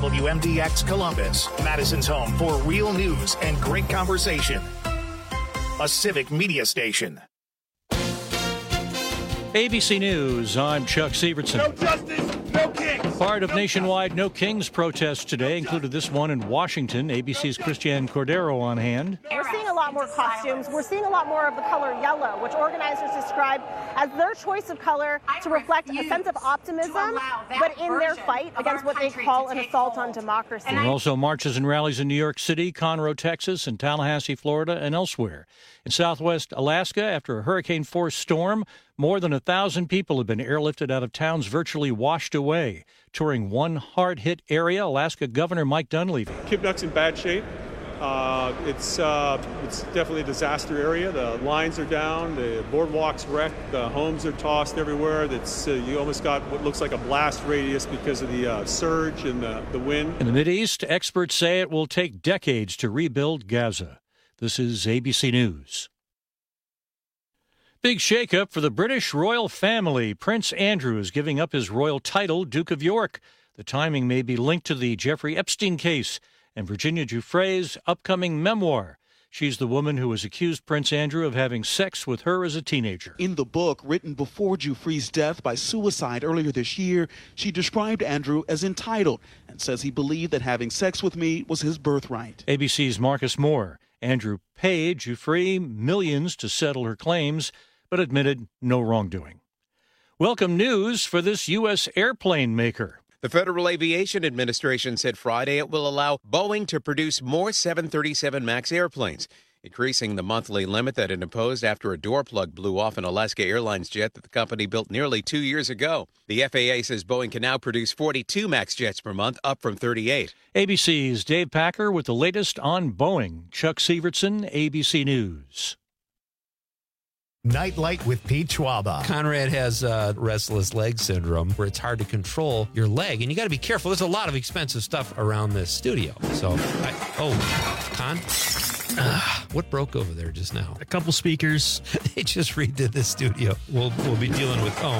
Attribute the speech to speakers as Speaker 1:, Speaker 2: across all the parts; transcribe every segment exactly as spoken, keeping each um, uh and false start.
Speaker 1: W M D X Columbus, Madison's home for real news and great conversation. A civic media station.
Speaker 2: A B C News, I'm Chuck Sievertson.
Speaker 3: No justice, no kings.
Speaker 2: Part of
Speaker 3: no
Speaker 2: nationwide No Kings protests today included this one in Washington. A B C's Christiane Cordero on hand.
Speaker 4: We're seeing a lot more costumes. We're seeing a lot more of the color yellow, which organizers describe as their choice of color to reflect a sense of optimism, but in their fight against what they call an assault on democracy.
Speaker 2: There are also marches and rallies in New York City, Conroe, Texas, and Tallahassee, Florida, and elsewhere. In southwest Alaska, after a hurricane-force storm, more than a thousand people have been airlifted out of towns virtually washed away. Touring one hard-hit area, Alaska Governor Mike Dunleavy.
Speaker 5: Kipnuk's in bad shape. Uh, it's uh, it's definitely a disaster area. The lines are down, the boardwalk's wrecked, the homes are tossed everywhere. It's, uh, you almost got what looks like a blast radius because of the uh, surge and the, the wind.
Speaker 2: In the Mideast, experts say it will take decades to rebuild Gaza. This is A B C News. Big shakeup for the British royal family. Prince Andrew is giving up his royal title, Duke of York. The timing may be linked to the Jeffrey Epstein case and Virginia Giuffre's upcoming memoir. She's the woman who has accused Prince Andrew of having sex with her as a teenager.
Speaker 6: In the book, written before Giuffre's death by suicide earlier this year, she described Andrew as entitled and says he believed that having sex with me was his birthright.
Speaker 2: A B C's Marcus Moore. Andrew paid Giuffre millions to settle her claims, but admitted no wrongdoing. Welcome news for this U S airplane maker.
Speaker 7: The Federal Aviation Administration said Friday it will allow Boeing to produce more seven thirty-seven MAX airplanes, increasing the monthly limit that it imposed after a door plug blew off an Alaska Airlines jet that the company built nearly two years ago. The F A A says Boeing can now produce forty-two MAX jets per month, up from thirty-eight.
Speaker 2: A B C's Dave Packer with the latest on Boeing. Chuck Sievertson, A B C News.
Speaker 1: Nightlight with Pete Schwaba.
Speaker 8: Conrad has uh, restless leg syndrome, where it's hard to control your leg, and you got to be careful. There's a lot of expensive stuff around this studio. So, I, oh, Con, uh, what broke over there just now?
Speaker 9: A couple speakers.
Speaker 8: They just redid this studio. We'll we'll be dealing with oh.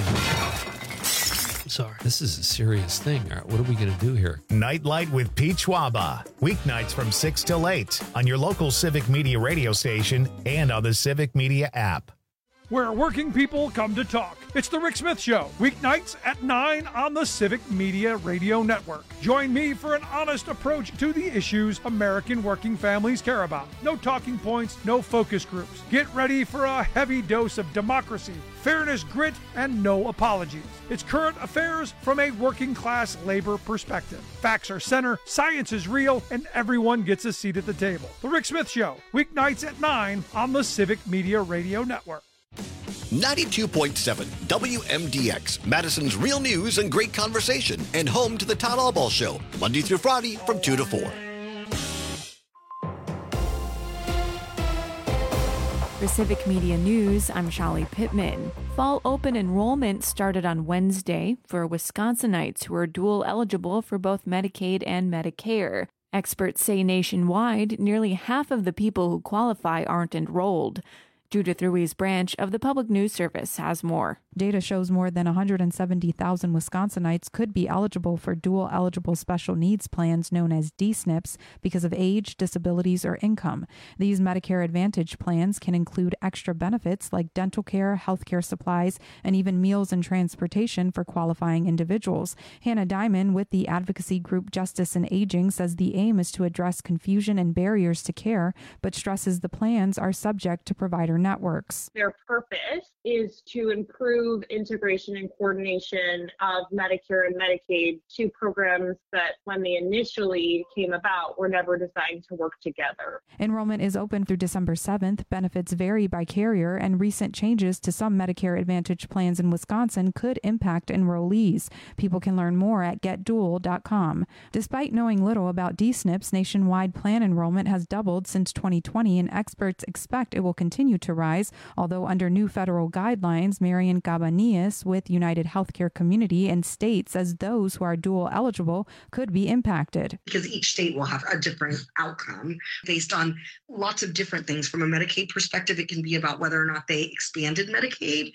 Speaker 9: Sorry.
Speaker 8: This is a serious thing. All right, what are we going to do here?
Speaker 1: Nightlight with Pete Schwaba. Weeknights from six till eight on your local Civic Media radio station and on the Civic Media app.
Speaker 3: Where working people come to talk. It's the Rick Smith Show, weeknights at nine on the Civic Media Radio Network. Join me for an honest approach to the issues American working families care about. No talking points, no focus groups. Get ready for a heavy dose of democracy, fairness, grit, and no apologies. It's current affairs from a working class labor perspective. Facts are center, science is real, and everyone gets a seat at the table. The Rick Smith Show, weeknights at nine on the Civic Media Radio Network.
Speaker 10: ninety-two point seven W M D X, Madison's real news and great conversation, and home to the Todd Albaugh Show, Monday through Friday from two to four.
Speaker 11: For Civic Media News, I'm Shali Pittman. Fall open enrollment started on Wednesday for Wisconsinites who are dual eligible for both Medicaid and Medicare. Experts say nationwide, nearly half of the people who qualify aren't enrolled. Judith Ruiz Branch of the Public News Service has more.
Speaker 12: Data shows more than one hundred seventy thousand Wisconsinites could be eligible for dual eligible special needs plans known as D S N Ps because of age, disabilities, or income. These Medicare Advantage plans can include extra benefits like dental care, health care supplies, and even meals and transportation for qualifying individuals. Hannah Diamond with the advocacy group Justice and Aging says the aim is to address confusion and barriers to care, but stresses the plans are subject to provider networks.
Speaker 13: Their purpose is to improve integration and coordination of Medicare and Medicaid, two programs that when they initially came about were never designed to work together.
Speaker 12: Enrollment is open through December seventh. Benefits vary by carrier, and recent changes to some Medicare Advantage plans in Wisconsin could impact enrollees. People can learn more at get dual dot com. Despite knowing little about D S N Ps, nationwide plan enrollment has doubled since twenty twenty, and experts expect it will continue to rise, although under new federal guidelines, Marian Cabanillas with United Healthcare Community and State says those who are dual eligible could be impacted.
Speaker 14: Because each state will have a different outcome based on lots of different things. From a Medicaid perspective, it can be about whether or not they expanded Medicaid.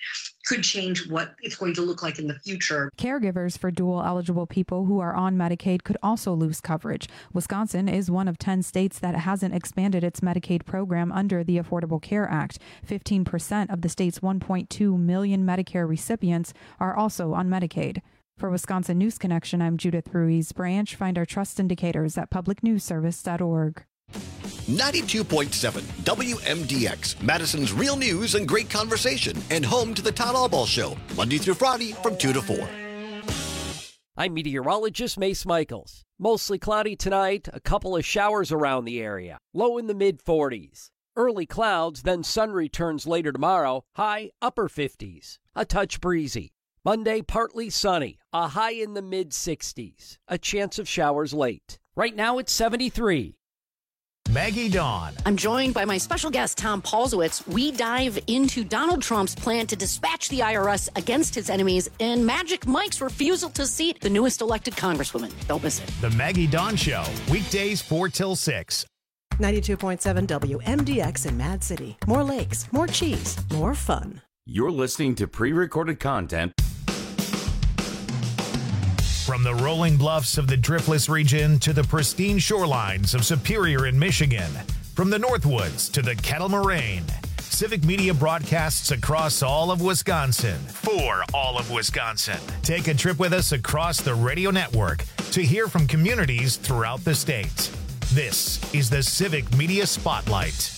Speaker 14: could change what it's going to look like in the future.
Speaker 12: Caregivers for dual-eligible people who are on Medicaid could also lose coverage. Wisconsin is one of ten states that hasn't expanded its Medicaid program under the Affordable Care Act. fifteen percent of the state's one point two million Medicare recipients are also on Medicaid. For Wisconsin News Connection, I'm Judith Ruiz Branch. Find our trust indicators at public news service dot org.
Speaker 10: ninety-two point seven W M D X, Madison's real news and great conversation, and home to the Todd Albaugh Show, Monday through Friday from two to four.
Speaker 15: I'm meteorologist Mace Michaels. Mostly cloudy tonight, a couple of showers around the area, low in the mid forties. Early clouds, then sun returns later tomorrow, high upper fifties. A touch breezy. Monday, partly sunny, a high in the mid sixties. A chance of showers late. Right now it's seventy-three.
Speaker 1: Maggie Dawn.
Speaker 16: I'm joined by my special guest, Tom Paulsowitz. We dive into Donald Trump's plan to dispatch the I R S against his enemies and Magic Mike's refusal to seat the newest elected congresswoman. Don't miss it.
Speaker 1: The Maggie Dawn Show, weekdays four till six.
Speaker 17: ninety-two point seven W M D X in Mad City. More lakes, more cheese, more fun.
Speaker 18: You're listening to pre-recorded content.
Speaker 1: From the rolling bluffs of the Driftless region to the pristine shorelines of Superior in Michigan, from the Northwoods to the Kettle Moraine, Civic Media broadcasts across all of Wisconsin for all of Wisconsin. Take a trip with us across the radio network to hear from communities throughout the state. This is the Civic Media Spotlight.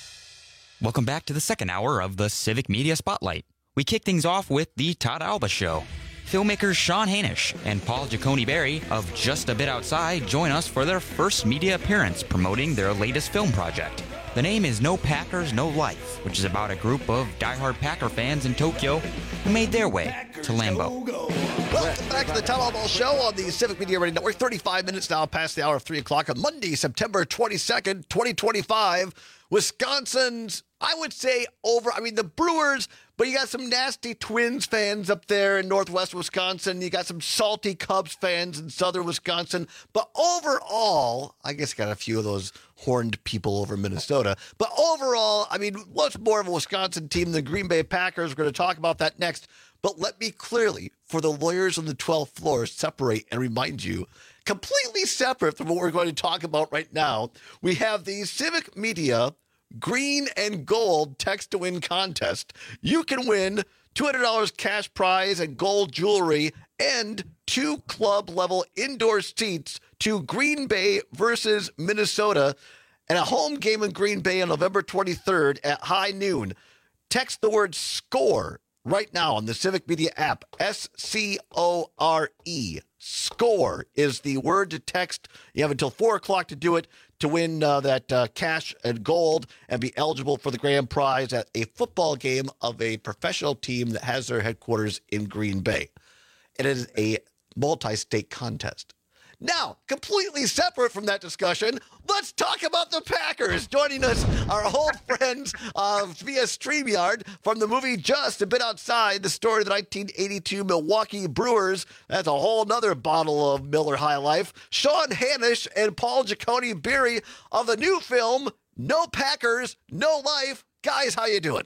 Speaker 19: Welcome back to the second hour of the Civic Media Spotlight. We kick things off with the Todd Albaugh Show. Filmmakers Sean Hanisch and Paul Giacone Berry of Just a Bit Outside join us for their first media appearance promoting their latest film project. The name is No Packers, No Life, which is about a group of diehard Packer fans in Tokyo who made their way to Lambeau.
Speaker 10: Welcome back to the Todd Albaugh Show on the Civic Media Radio Network. thirty-five minutes now past the hour of three o'clock on Monday, September twenty-second, twenty twenty-five. Wisconsin's, I would say, over. I mean, the Brewers, but you got some nasty Twins fans up there in northwest Wisconsin. You got some salty Cubs fans in southern Wisconsin. But overall, I guess got a few of those horned people over Minnesota. But overall, I mean, what's more of a Wisconsin team than Green Bay Packers? We're going to talk about that next. But let me clearly, for the lawyers on the twelfth floor, separate and remind you, completely separate from what we're going to talk about right now, we have the Civic Media Green and Gold Text to Win contest. You can win two hundred dollars cash prize and gold jewelry and two club-level indoor seats to Green Bay versus Minnesota and a home game in Green Bay on November twenty-third at high noon. Text the word SCORE right now on the Civic Media app, S C O R E. SCORE is the word to text. You have until four o'clock to do it to win uh, that uh, cash and gold and be eligible for the grand prize at a football game of a professional team that has their headquarters in Green Bay. It is a multi-state contest. Now, completely separate from that discussion, let's talk about the Packers. Joining us, our old friends uh, via StreamYard from the movie Just a Bit Outside, the story of the nineteen eighty-two Milwaukee Brewers. That's a whole nother bottle of Miller High Life. Sean Hanisch and Paul Giacone Berry of the new film, No Packers, No Life. Guys, how you doing?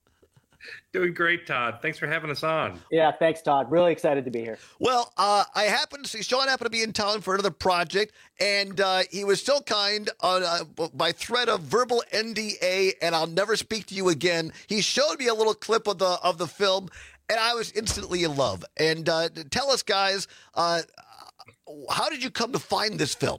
Speaker 20: Doing great, Todd. Thanks for having us on.
Speaker 21: Yeah, thanks, Todd. Really excited to be here.
Speaker 10: Well, uh, I happened to see Sean happened to be in town for another project, and uh, he was so kind on uh, by threat of verbal N D A, and I'll never speak to you again. He showed me a little clip of the of the film, and I was instantly in love. And uh, tell us, guys, uh, how did you come to find this film?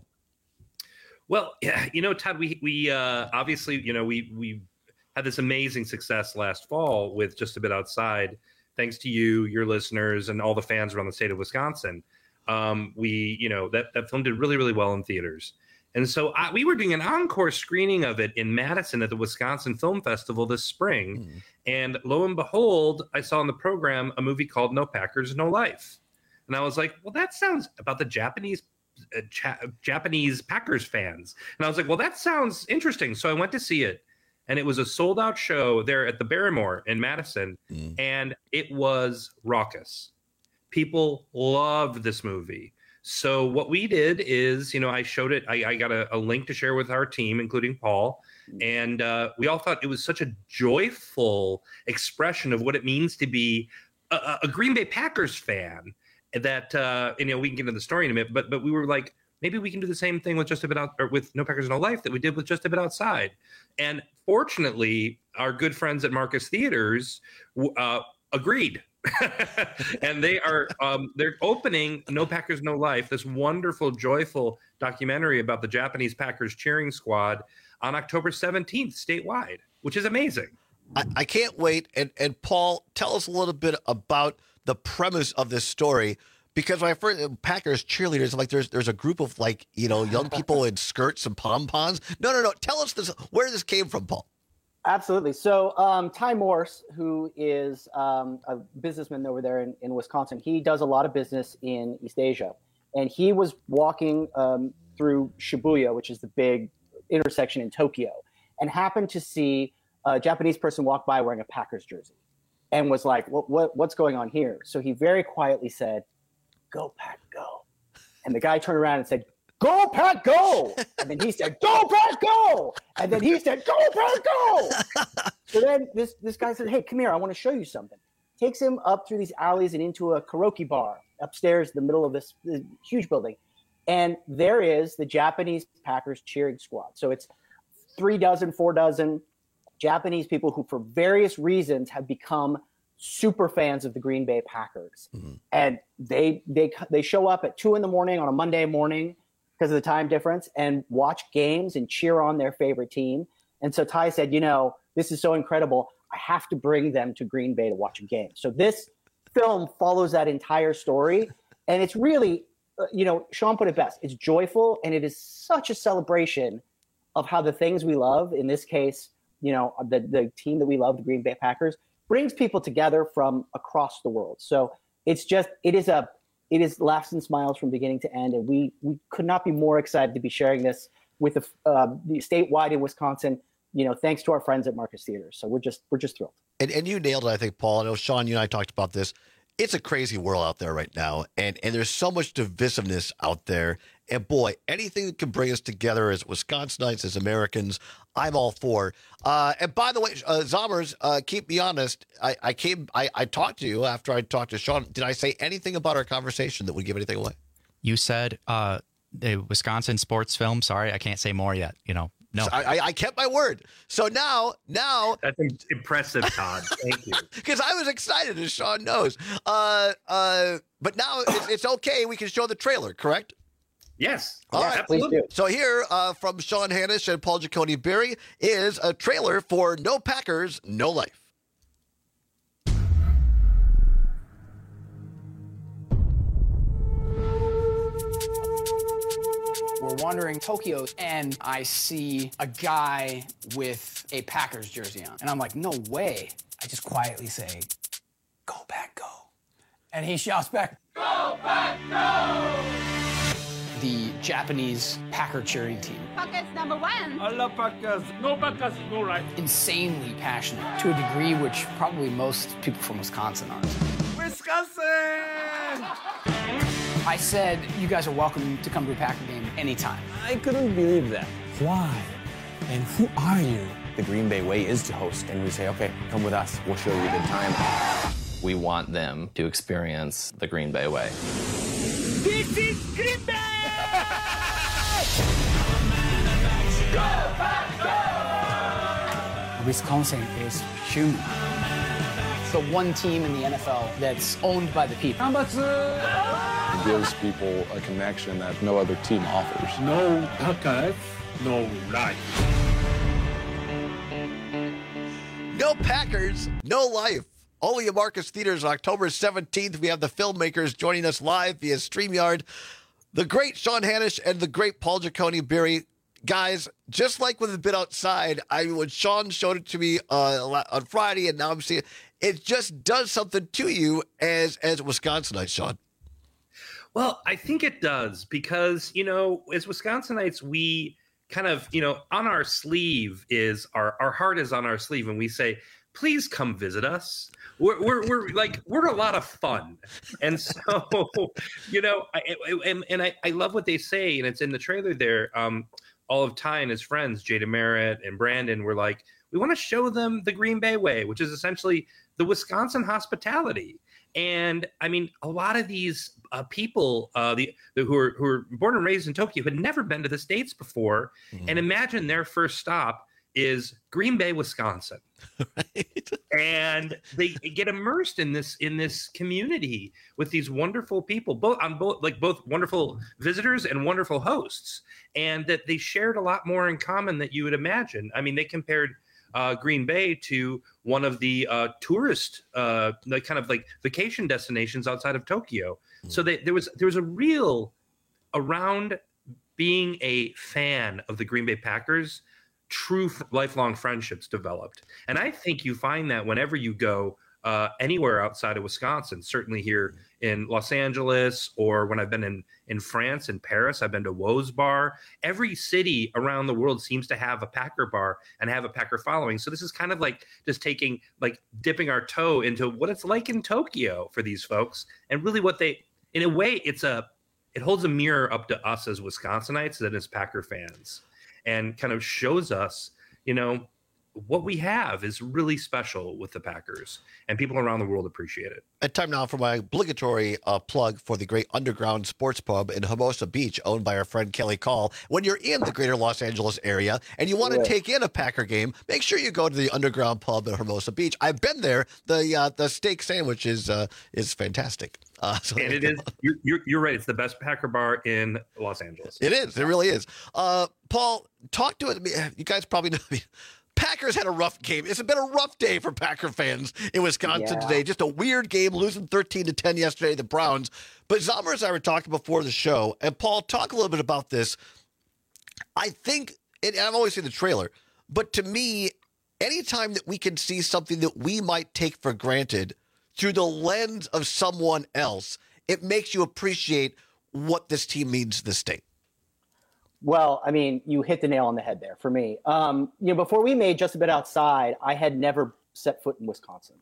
Speaker 20: Well, yeah, you know, Todd, we we uh, obviously, you know, we we. had this amazing success last fall with Just a Bit Outside, thanks to you, your listeners, and all the fans around the state of Wisconsin. Um, we, you know, that, that film did really, really well in theaters. And so I, we were doing an encore screening of it in Madison at the Wisconsin Film Festival this spring. Mm. And lo and behold, I saw in the program a movie called No Packers, No Life. And I was like, well, that sounds about the Japanese uh, cha- Japanese Packers fans. And I was like, well, that sounds interesting. So I went to see it. And it was a sold-out show there at the Barrymore in Madison, mm. and it was raucous. People loved this movie. So what we did is, you know, I showed it. I, I got a, a link to share with our team, including Paul. And uh, we all thought it was such a joyful expression of what it means to be a, a Green Bay Packers fan that, uh, you know, we can get into the story in a minute, but but we were like, maybe we can do the same thing with Just a Bit Out, or with No Packers No Life that we did with Just a Bit Outside. And fortunately, our good friends at Marcus Theaters uh, agreed. And they are um, they're opening No Packers No Life, this wonderful, joyful documentary about the Japanese Packers cheering squad, on October seventeenth statewide, which is amazing.
Speaker 10: I, I can't wait. And and Paul, tell us a little bit about the premise of this story. Because when I first Packers cheerleaders, I'm like, there's there's a group of like, you know, young people in skirts and pom-poms. No, no, no. Tell us this, where this came from, Paul.
Speaker 21: Absolutely. So um, Ty Morse, who is um, a businessman over there in, in Wisconsin, he does a lot of business in East Asia. And he was walking um, through Shibuya, which is the big intersection in Tokyo, and happened to see a Japanese person walk by wearing a Packers jersey and was like, what, what what's going on here? So he very quietly said, "Go Pack, go." And the guy turned around and said, "Go Pack, go." And then he said, "Go Pack, go." And then he said, "Go Pack, go." So then this, this guy said, "Hey, come here. I want to show you something." Takes him up through these alleys and into a karaoke bar upstairs in the middle of this, this huge building. And there is the Japanese Packers cheering squad. So it's three dozen, four dozen Japanese people who, for various reasons, have become super fans of the Green Bay Packers. Mm-hmm. And they they they show up at two in the morning on a Monday morning because of the time difference and watch games and cheer on their favorite team. And so Ty said, you know, this is so incredible. I have to bring them to Green Bay to watch a game. So this film follows that entire story. And it's really, uh, you know, Sean put it best. It's joyful, and it is such a celebration of how the things we love, in this case, you know, the, the team that we love, the Green Bay Packers, brings people together from across the world. So it's just, it is a, it is laughs and smiles from beginning to end. And we, we could not be more excited to be sharing this with the, uh, the statewide in Wisconsin, you know, thanks to our friends at Marcus Theaters. So we're just, we're just thrilled.
Speaker 10: And, and you nailed it, I think, Paul. I know, Sean, you and I talked about this. It's a crazy world out there right now. And, and there's so much divisiveness out there. And boy, anything that can bring us together as Wisconsinites, as Americans, I'm all for. Uh, and by the way, uh, Zommers, uh, keep me honest. I, I came, I, I talked to you after I talked to Sean. Did I say anything about our conversation that would give anything away?
Speaker 19: You said uh, the Wisconsin sports film. Sorry, I can't say more yet. You know, no.
Speaker 10: So I, I kept my word. So now, now.
Speaker 20: That's impressive, Todd. Thank you.
Speaker 10: Because I was excited, as Sean knows. Uh, uh, but now it's, it's okay. We can show the trailer, correct?
Speaker 20: Yes.
Speaker 10: All
Speaker 20: yeah,
Speaker 10: right.
Speaker 20: absolutely.
Speaker 10: So here uh, from Sean Hanish and Paul Giacone Berry is a trailer for No Packers, No Life.
Speaker 4: We're wandering Tokyo, and I see a guy with a Packers jersey on. And I'm like, no way. I just quietly say, "Go Pack, go." And he shouts back, "Go Pack, go!" The Japanese Packer cheering team.
Speaker 22: Packers number one.
Speaker 4: I love Packers. No Packers, no life. Insanely passionate to a degree which probably most people from Wisconsin aren't.
Speaker 22: Wisconsin!
Speaker 4: I said, you guys are welcome to come to a Packer game anytime.
Speaker 23: I couldn't believe that. Why? And who are you? The Green Bay way is to host, and we say, okay, come with us. We'll show you a good time.
Speaker 24: We want them to experience the Green Bay way.
Speaker 22: This is Green Bay! Go, Pack, go!
Speaker 4: Wisconsin is human. The one team in the N F L that's owned by the people.
Speaker 25: It gives people a connection that no other team offers.
Speaker 22: No Packers, no life.
Speaker 10: No Packers, no life. Only at Marcus Theaters on October seventeenth. We have the filmmakers joining us live via StreamYard. The great Sean Hanish and the great Paul Giacone Berry. Guys, just like with A Bit Outside, I when Sean showed it to me uh, on Friday, and now I'm seeing it, it just does something to you as as Wisconsinites, Sean.
Speaker 20: Well, I think it does because, you know, as Wisconsinites, we kind of, you know, on our sleeve is our, our heart is on our sleeve, and we say, please come visit us. we're, we're we're like we're a lot of fun, and so you know, I, and, and I, I love what they say, and it's in the trailer there. Um, all of Ty and his friends, Jada Merritt and Brandon, were like, we want to show them the Green Bay way, which is essentially the Wisconsin hospitality. And I mean, a lot of these uh, people, uh, the, the who are who are born and raised in Tokyo, had never been to the States before, mm-hmm. and imagine their first stop is Green Bay, Wisconsin, right. And they get immersed in this in this community with these wonderful people, both on both like both wonderful visitors and wonderful hosts, and that they shared a lot more in common than you would imagine. I mean, they compared uh, Green Bay to one of the uh, tourist, uh, like kind of like vacation destinations outside of Tokyo. Mm. So they, there was there was a real around being a fan of the Green Bay Packers. True lifelong friendships developed. And I think you find that whenever you go uh, anywhere outside of Wisconsin, certainly here in Los Angeles, or when I've been in, in France and Paris, I've been to Woe's Bar. Every city around the world seems to have a Packer bar and have a Packer following. So this is kind of like just taking, like dipping our toe into what it's like in Tokyo for these folks. And really what they, in a way, it's a, it holds a mirror up to us as Wisconsinites and as Packer fans. And kind of shows us, you know, what we have is really special with the Packers, and people around the world appreciate it.
Speaker 10: And time now for my obligatory uh, plug for the great Underground Sports Pub in Hermosa Beach, owned by our friend Kelly Call. When you're in the greater Los Angeles area and you want to yeah. take in a Packer game, make sure you go to the Underground Pub in Hermosa Beach. I've been there. The uh, the steak sandwich is uh, is fantastic. Uh, so
Speaker 20: and it is. You're, you're, you're right. It's the best Packer bar in Los Angeles.
Speaker 10: It is. It really is. Uh, Paul, talk to it. You guys probably know. Packers had a rough game. It's been a rough day for Packer fans in Wisconsin yeah. today. Just a weird game, losing thirteen to ten yesterday, the Browns. But Zalmer and I were talking before the show, and Paul, talk a little bit about this. I think, and I've always seen the trailer, but to me, anytime that we can see something that we might take for granted through the lens of someone else, it makes you appreciate what this team means to the state.
Speaker 21: Well, I mean, you hit the nail on the head there for me. Um, you know, before we made Just a Bit Outside, I had never set foot in Wisconsin.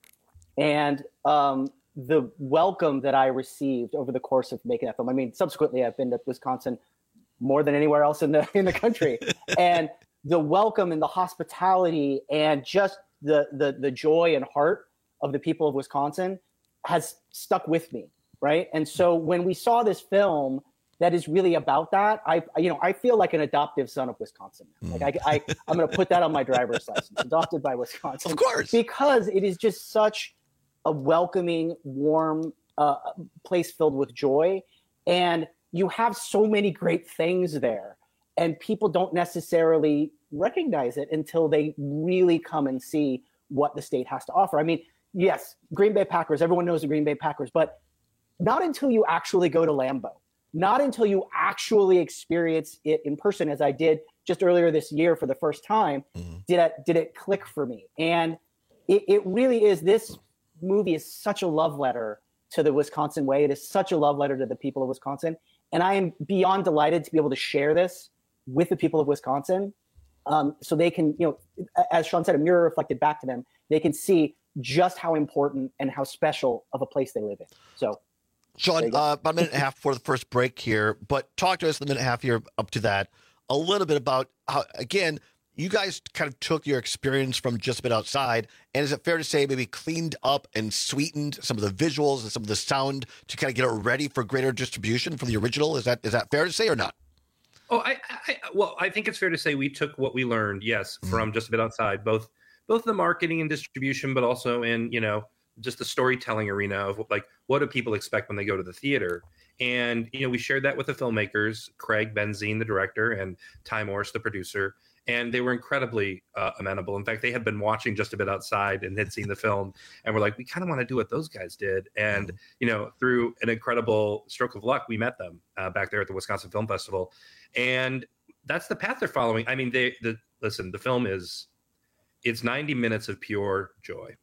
Speaker 21: And um, the welcome that I received over the course of making that film, I mean, subsequently, I've been to Wisconsin more than anywhere else in the in the country. And the welcome and the hospitality and just the the the joy and heart of the people of Wisconsin has stuck with me, right? And so when we saw this film that is really about that, I, you know, I feel like an adoptive son of Wisconsin. Like I, I I'm going to put that on my driver's license, adopted by Wisconsin.
Speaker 10: Of course.
Speaker 21: Because it is just such a welcoming, warm uh, place filled with joy. And you have so many great things there. And people don't necessarily recognize it until they really come and see what the state has to offer. I mean, yes, Green Bay Packers, everyone knows the Green Bay Packers, but not until you actually go to Lambeau, not until you actually experience it in person, as I did just earlier this year for the first time, mm-hmm. did it, did it click for me. And it, it really is, this movie is such a love letter to the Wisconsin way. It is such a love letter to the people of Wisconsin. And I am beyond delighted to be able to share this with the people of Wisconsin. Um, so they can, you know, as Sean said, a mirror reflected back to them. They can see just how important and how special of a place they live in. So,
Speaker 10: Sean, uh, about a minute and a half before the first break here, but talk to us in the minute and a half here up to that a little bit about how, again, you guys kind of took your experience from Just a Bit Outside, and is it fair to say maybe cleaned up and sweetened some of the visuals and some of the sound to kind of get it ready for greater distribution from the original? Is that is that fair to say or not?
Speaker 20: Oh, I, I well, I think it's fair to say we took what we learned, yes, mm-hmm. from Just a Bit Outside, both both the marketing and distribution, but also in, you know, just the storytelling arena of like, what do people expect when they go to the theater? And, you know, we shared that with the filmmakers, Craig Benzine, the director, and Ty Morris, the producer, and they were incredibly uh, amenable. In fact, they had been watching Just a Bit Outside and had seen the film and were like, we kind of want to do what those guys did. And, mm-hmm. you know, through an incredible stroke of luck, we met them uh, back there at the Wisconsin Film Festival. And that's the path they're following. I mean, they, the, listen, the film is, it's ninety minutes of pure joy.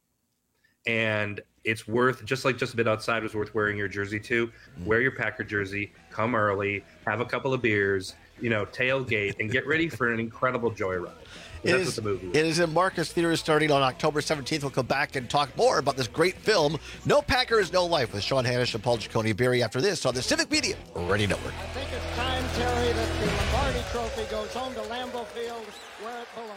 Speaker 20: And it's worth, just like Just a Bit Outside was worth wearing your jersey to, wear your Packer jersey, come early, have a couple of beers, you know, tailgate and get ready for an incredible joyride.
Speaker 10: It
Speaker 20: That's
Speaker 10: is,
Speaker 20: what the movie is.
Speaker 10: it is in Marcus Theaters starting on October seventeenth. We'll come back and talk more about this great film, No Packers, No Life, with Sean Hanish and Paul Giacone Berry after this on the Civic Media Radio Network.
Speaker 2: I think it's time, Terry, that the Lombardi Trophy goes home to Lambeau Field where it belongs.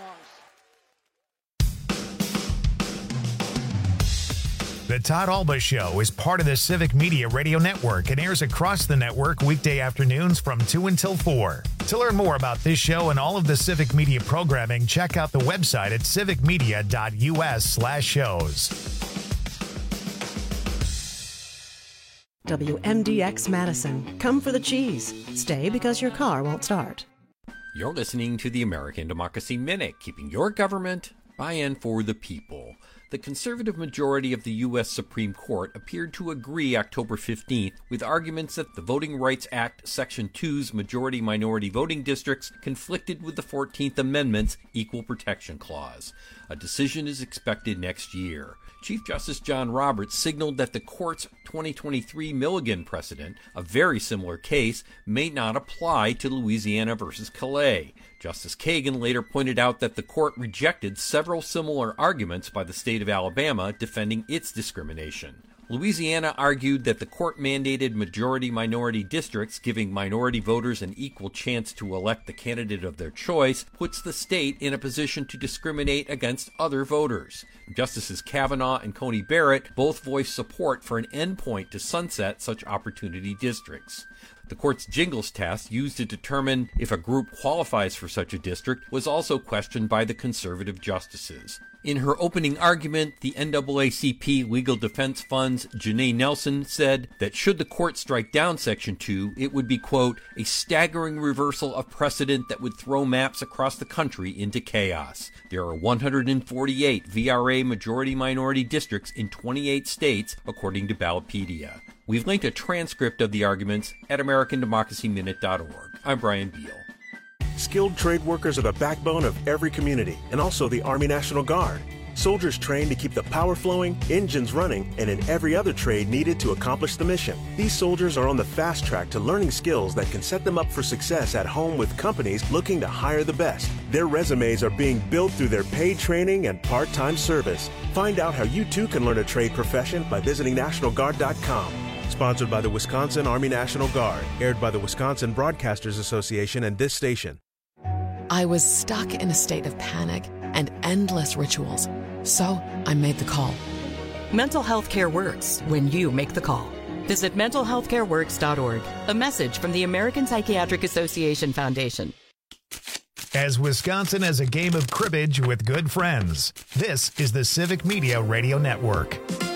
Speaker 1: The Todd Alba Show is part of the Civic Media Radio Network and airs across the network weekday afternoons from two until four. To learn more about this show and all of the Civic Media programming, check out the website at civicmedia.us slash shows.
Speaker 17: W M D X Madison. Come for the cheese. Stay because your car won't start.
Speaker 5: You're listening to the American Democracy Minute, keeping your government by and for the people. The conservative majority of the U S Supreme Court appeared to agree October fifteenth with arguments that the Voting Rights Act Section two's majority-minority voting districts conflicted with the fourteenth Amendment's Equal Protection Clause. A decision is expected next year. Chief Justice John Roberts signaled that the court's twenty twenty-three Milligan precedent, a very similar case, may not apply to Louisiana versus Calais. Justice Kagan later pointed out that the court rejected several similar arguments by the state of Alabama defending its discrimination. Louisiana argued that the court-mandated majority-minority districts giving minority voters an equal chance to elect the candidate of their choice puts the state in a position to discriminate against other voters. Justices Kavanaugh and Coney Barrett both voiced support for an endpoint to sunset such opportunity districts. The court's Jingles test, used to determine if a group qualifies for such a district, was also questioned by the conservative justices. In her opening argument, the N double A C P Legal Defense Fund's Janae Nelson said that should the court strike down Section two, it would be, quote, a staggering reversal of precedent that would throw maps across the country into chaos. There are one hundred forty-eight V R A majority-minority districts in twenty-eight states, according to Ballotpedia. We've linked a transcript of the arguments at american democracy minute dot org. I'm Brian Beal.
Speaker 6: Skilled trade workers are the backbone of every community, and also the Army National Guard. Soldiers trained to keep the power flowing, engines running, and in every other trade needed to accomplish the mission. These soldiers are on the fast track to learning skills that can set them up for success at home with companies looking to hire the best. Their resumes are being built through their paid training and part-time service. Find out how you too can learn a trade profession by visiting national guard dot com. Sponsored by the Wisconsin Army National Guard. Aired by the Wisconsin Broadcasters Association and this station.
Speaker 7: I was stuck in a state of panic and endless rituals. So I made the call.
Speaker 9: Mental health care works when you make the call. Visit mental health care works dot org. A message from the American Psychiatric Association Foundation.
Speaker 1: As Wisconsin has a game of cribbage with good friends, this is the Civic Media Radio Network.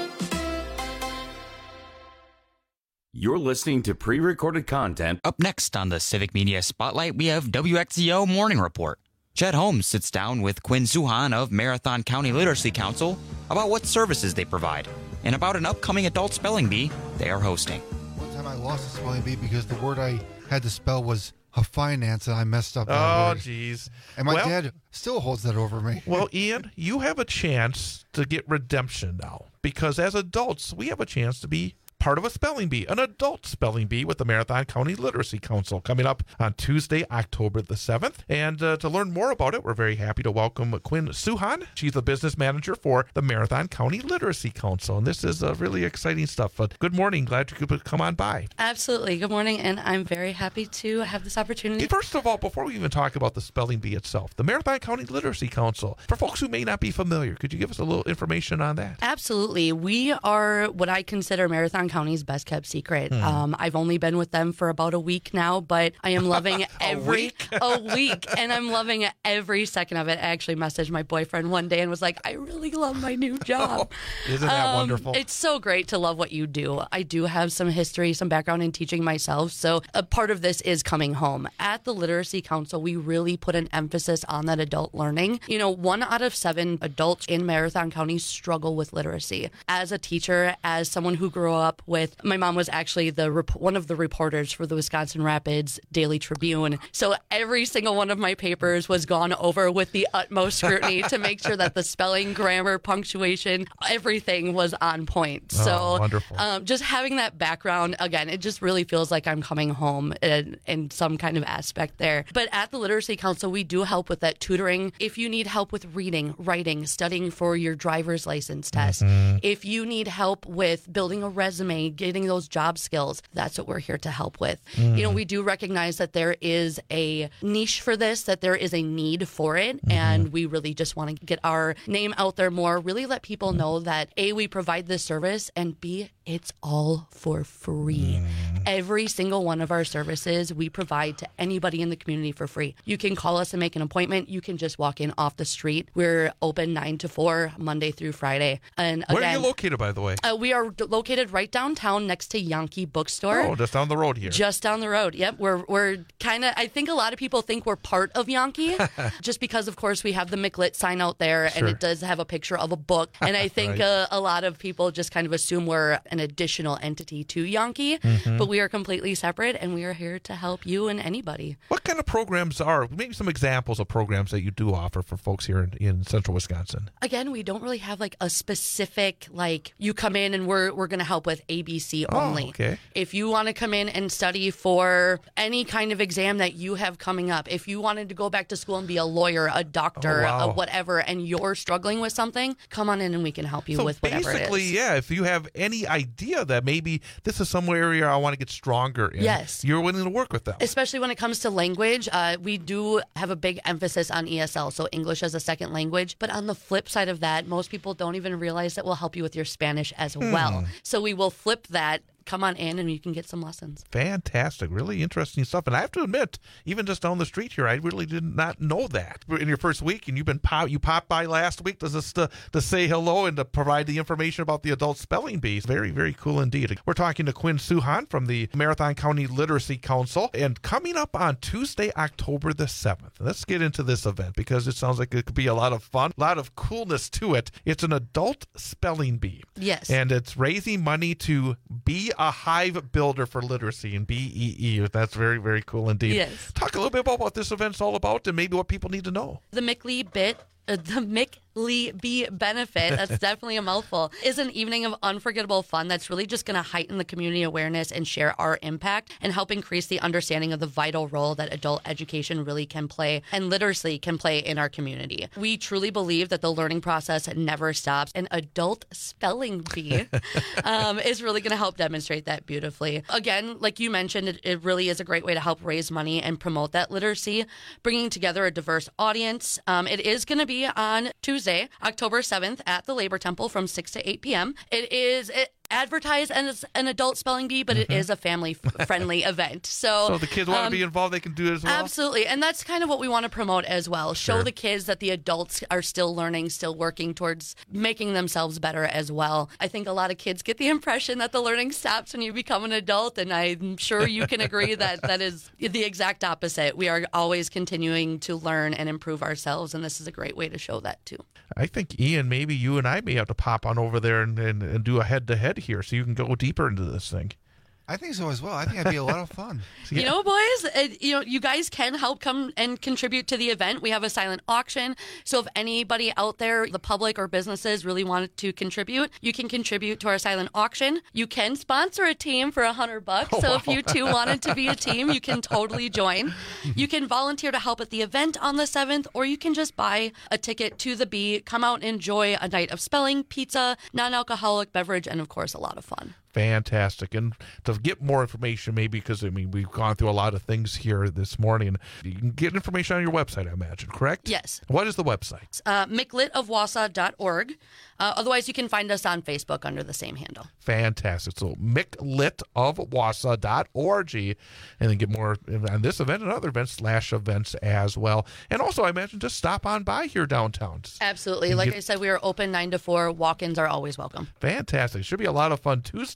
Speaker 18: You're listening to pre-recorded content.
Speaker 19: Up next on the Civic Media Spotlight, we have W X Z O Morning Report. Chet Holmes sits down with Quinn Suhan of Marathon County Literacy Council about what services they provide and about an upcoming adult spelling bee they are hosting.
Speaker 26: One time I lost a spelling bee because the word I had to spell was a finance, and I messed up.
Speaker 27: Oh, geez.
Speaker 26: And my
Speaker 27: well,
Speaker 26: dad still holds that over me.
Speaker 27: Well, Ian, you have a chance to get redemption now, because as adults, we have a chance to be part of a spelling bee, an adult spelling bee with the Marathon County Literacy Council coming up on Tuesday, October the seventh. And uh, to learn more about it, we're very happy to welcome Quinn Suhan. She's the business manager for the Marathon County Literacy Council. And this is uh, really exciting stuff. But good morning. Glad you could come on by.
Speaker 28: Absolutely. Good morning. And I'm very happy to have this opportunity.
Speaker 27: First of all, before we even talk about the spelling bee itself, the Marathon County Literacy Council, for folks who may not be familiar, could you give us a little information on that?
Speaker 28: Absolutely. We are what I consider Marathon County's best kept secret.
Speaker 27: Hmm.
Speaker 28: Um, I've only been with them for about a week now, but I am loving every
Speaker 27: week?
Speaker 28: a week, and I'm loving every second of it. I actually messaged my boyfriend one day and was like, "I really love my new job."
Speaker 27: Oh, isn't that
Speaker 28: um,
Speaker 27: wonderful?
Speaker 28: It's so great to love what you do. I do have some history, some background in teaching myself, so a part of this is coming home. At the Literacy Council, we really put an emphasis on that adult learning. You know, one out of seven adults in Marathon County struggle with literacy. As a teacher, as someone who grew up up with, my mom was actually the rep- one of the reporters for the Wisconsin Rapids Daily Tribune. So every single one of my papers was gone over with the utmost scrutiny to make sure that the spelling, grammar, punctuation, everything was on point.
Speaker 27: Oh,
Speaker 28: So
Speaker 27: wonderful.
Speaker 28: um, just having that background, again, it just really feels like I'm coming home in, in some kind of aspect there. But at the Literacy Council, we do help with that tutoring. If you need help with reading, writing, studying for your driver's license test,
Speaker 27: Mm-hmm.
Speaker 28: if you need help with building a resume, getting those job skills, that's what we're here to help with.
Speaker 27: Mm.
Speaker 28: You know, we do recognize that there is a niche for this, that there is a need for it,
Speaker 27: Mm-hmm.
Speaker 28: and we really just want to get our name out there more, really let people know that A, we provide this service, and B, it's all for free.
Speaker 27: Mm.
Speaker 28: Every single one of our services we provide to anybody in the community for free. You can call us and make an appointment. You can just walk in off the street. We're open nine to four, Monday through Friday. And again,
Speaker 27: Where are you located, by the way?
Speaker 28: Uh, we are d- located right downtown next to Yankee Bookstore.
Speaker 27: Oh, just down the road here.
Speaker 28: Just down the road. Yep. We're we're kind of, I think a lot of people think we're part of Yankee just because, of course, we have the McLit sign out there
Speaker 27: Sure.
Speaker 28: and it does have a picture of a book. And I think
Speaker 27: Right.
Speaker 28: uh, a lot of people just kind of assume we're an additional entity to Yankee,
Speaker 27: Mhm.
Speaker 28: but we are completely separate and we are here to help you and anybody.
Speaker 27: What kind of programs are, maybe some examples of programs that you do offer for folks here in, in central Wisconsin?
Speaker 28: Again, we don't really have like a specific, like you come in and we're we're going to help with A B C only.
Speaker 27: Oh, okay.
Speaker 28: If you want to come in and study for any kind of exam that you have coming up, if you wanted to go back to school and be a lawyer, a doctor,
Speaker 27: Oh, wow.
Speaker 28: a whatever, and you're struggling with something, come on in and we can help you
Speaker 27: So
Speaker 28: with whatever it
Speaker 27: basically,
Speaker 28: is.
Speaker 27: yeah, if you have any idea that maybe this is some area I want to get stronger in,
Speaker 28: Yes.
Speaker 27: you're willing to work with them.
Speaker 28: Especially when it comes to language, uh, we do have a big emphasis on E S L, so English as a second language. But on the flip side of that, most people don't even realize that we'll help you with your Spanish as
Speaker 27: Hmm.
Speaker 28: well. So we will flip that. Come on in and you can get some lessons.
Speaker 27: Fantastic. Really interesting stuff. And I have to admit, even just down the street here, I really did not know that. In your first week, and you've been pop, you popped by last week to, just to, to say hello and to provide the information about the adult spelling bee. Very, very cool indeed. We're talking to Quinn Suhan from the Marathon County Literacy Council. And coming up on Tuesday, October the seventh, let's get into this event because it sounds like it could be a lot of fun, a lot of coolness to it. It's an adult spelling bee.
Speaker 28: Yes.
Speaker 27: And it's raising money to be a hive builder for literacy and B E E. That's very, very cool indeed.
Speaker 28: Yes.
Speaker 27: Talk a little bit about what this event's all about and maybe what people need to know.
Speaker 28: The McLee Bit, uh, the McLee Bee Benefit, that's definitely a mouthful, is an evening of unforgettable fun that's really just going to heighten the community awareness and share our impact and help increase the understanding of the vital role that adult education really can play and literacy can play in our community. We truly believe that the learning process never stops. An adult spelling bee um, is really going to help demonstrate that beautifully. Again, like you mentioned, it, it really is a great way to help raise money and promote that literacy, bringing together a diverse audience. Um, it is going to be on Tuesday, October seventh at the Labor Temple from six to eight p.m. It is it, advertised as an adult spelling bee, but
Speaker 27: Mm-hmm.
Speaker 28: it is a family-friendly event. So,
Speaker 27: So if the kids want
Speaker 28: um,
Speaker 27: to be involved, they can do it as well?
Speaker 28: Absolutely. And that's kind of what we want to promote as well. Show
Speaker 27: Sure.
Speaker 28: the kids that the adults are still learning, still working towards making themselves better as well. I think a lot of kids get the impression that the learning stops when you become an adult, and I'm sure you can agree that that is the exact opposite. We are always continuing to learn and improve ourselves, and this is a great way to show that too.
Speaker 27: I think, Ian, maybe you and I may have to pop on over there and, and, and do a head-to-head here so you can go deeper into this thing.
Speaker 26: I think so as well. I think it'd be a lot of fun.
Speaker 28: You know, boys, it, you know, you guys can help come and contribute to the event. We have a silent auction. So if anybody out there, the public or businesses really wanted to contribute, you can contribute to our silent auction. You can sponsor a team for a hundred bucks.
Speaker 3: Oh,
Speaker 28: so
Speaker 3: wow.
Speaker 28: if you too wanted to be a team, you can totally join. You can volunteer to help at the event on the seventh, or you can just buy a ticket to the Bee, come out and enjoy a night of spelling, pizza, non-alcoholic beverage, and of course, a lot of fun.
Speaker 27: Fantastic. And to get more information, maybe because, I mean, we've gone through a lot of things here this morning. You can get information on your website, I imagine, correct?
Speaker 28: Yes.
Speaker 27: What is the website?
Speaker 28: Uh, M C L I T of Wausau dot org. Uh, otherwise, you can find us on Facebook under the same handle.
Speaker 27: Fantastic. So M C L I T of Wausau dot org, and then get more on this event and other events slash events as well. And also, I imagine, just stop on by here downtown.
Speaker 28: Absolutely.
Speaker 27: You
Speaker 28: Like
Speaker 27: get-
Speaker 28: I said, we are open nine to four. Walk-ins are always welcome.
Speaker 27: Fantastic. Should be a lot of fun. Tuesday,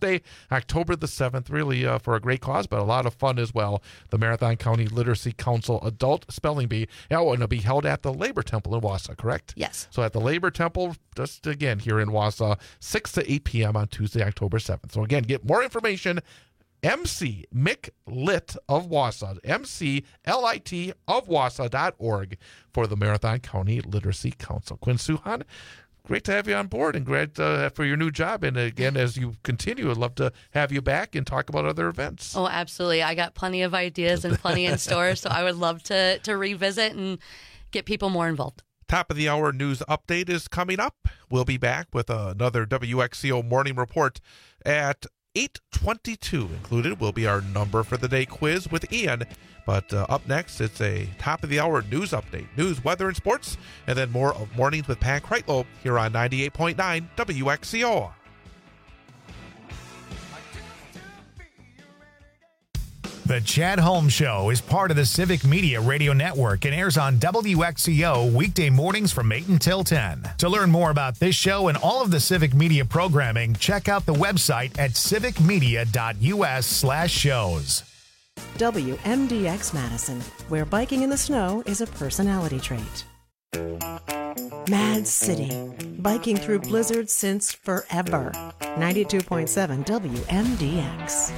Speaker 27: Tuesday, October the seventh, really uh, for a great cause, but a lot of fun as well. The Marathon County Literacy Council Adult Spelling Bee. Oh, and it'll be held at the Labor Temple in Wausau, correct?
Speaker 28: Yes.
Speaker 27: So at the Labor Temple, just again here in Wausau, six to eight p.m. on Tuesday, October seventh. So again, get more information. M C Mick Lit of Wausau, M C L I T of Wausau dot org for the Marathon County Literacy Council. Quinn Suhan, great to have you on board and great uh, for your new job. And again, as you continue, I'd love to have you back and talk about other events.
Speaker 28: Oh, absolutely. I got plenty of ideas and plenty in store, so I would love to, to revisit and get people more involved.
Speaker 27: Top of the hour news update is coming up. We'll be back with another W X C O morning report at eight twenty-two. Included will be our number for the day quiz with Ian. But uh, up next, it's a top of the hour news update, news, weather, and sports, and then more of Mornings with Pat Kreitlow here on ninety-eight point nine W X C O.
Speaker 1: The Chad Holmes Show is part of the Civic Media Radio Network and airs on W X C O weekday mornings from eight until ten. To learn more about this show and all of the Civic Media programming, check out the website at civicmedia.us slash shows.
Speaker 17: W M D X Madison, where biking in the snow is a personality trait. Mad City, biking through blizzards since forever. ninety-two point seven W M D X.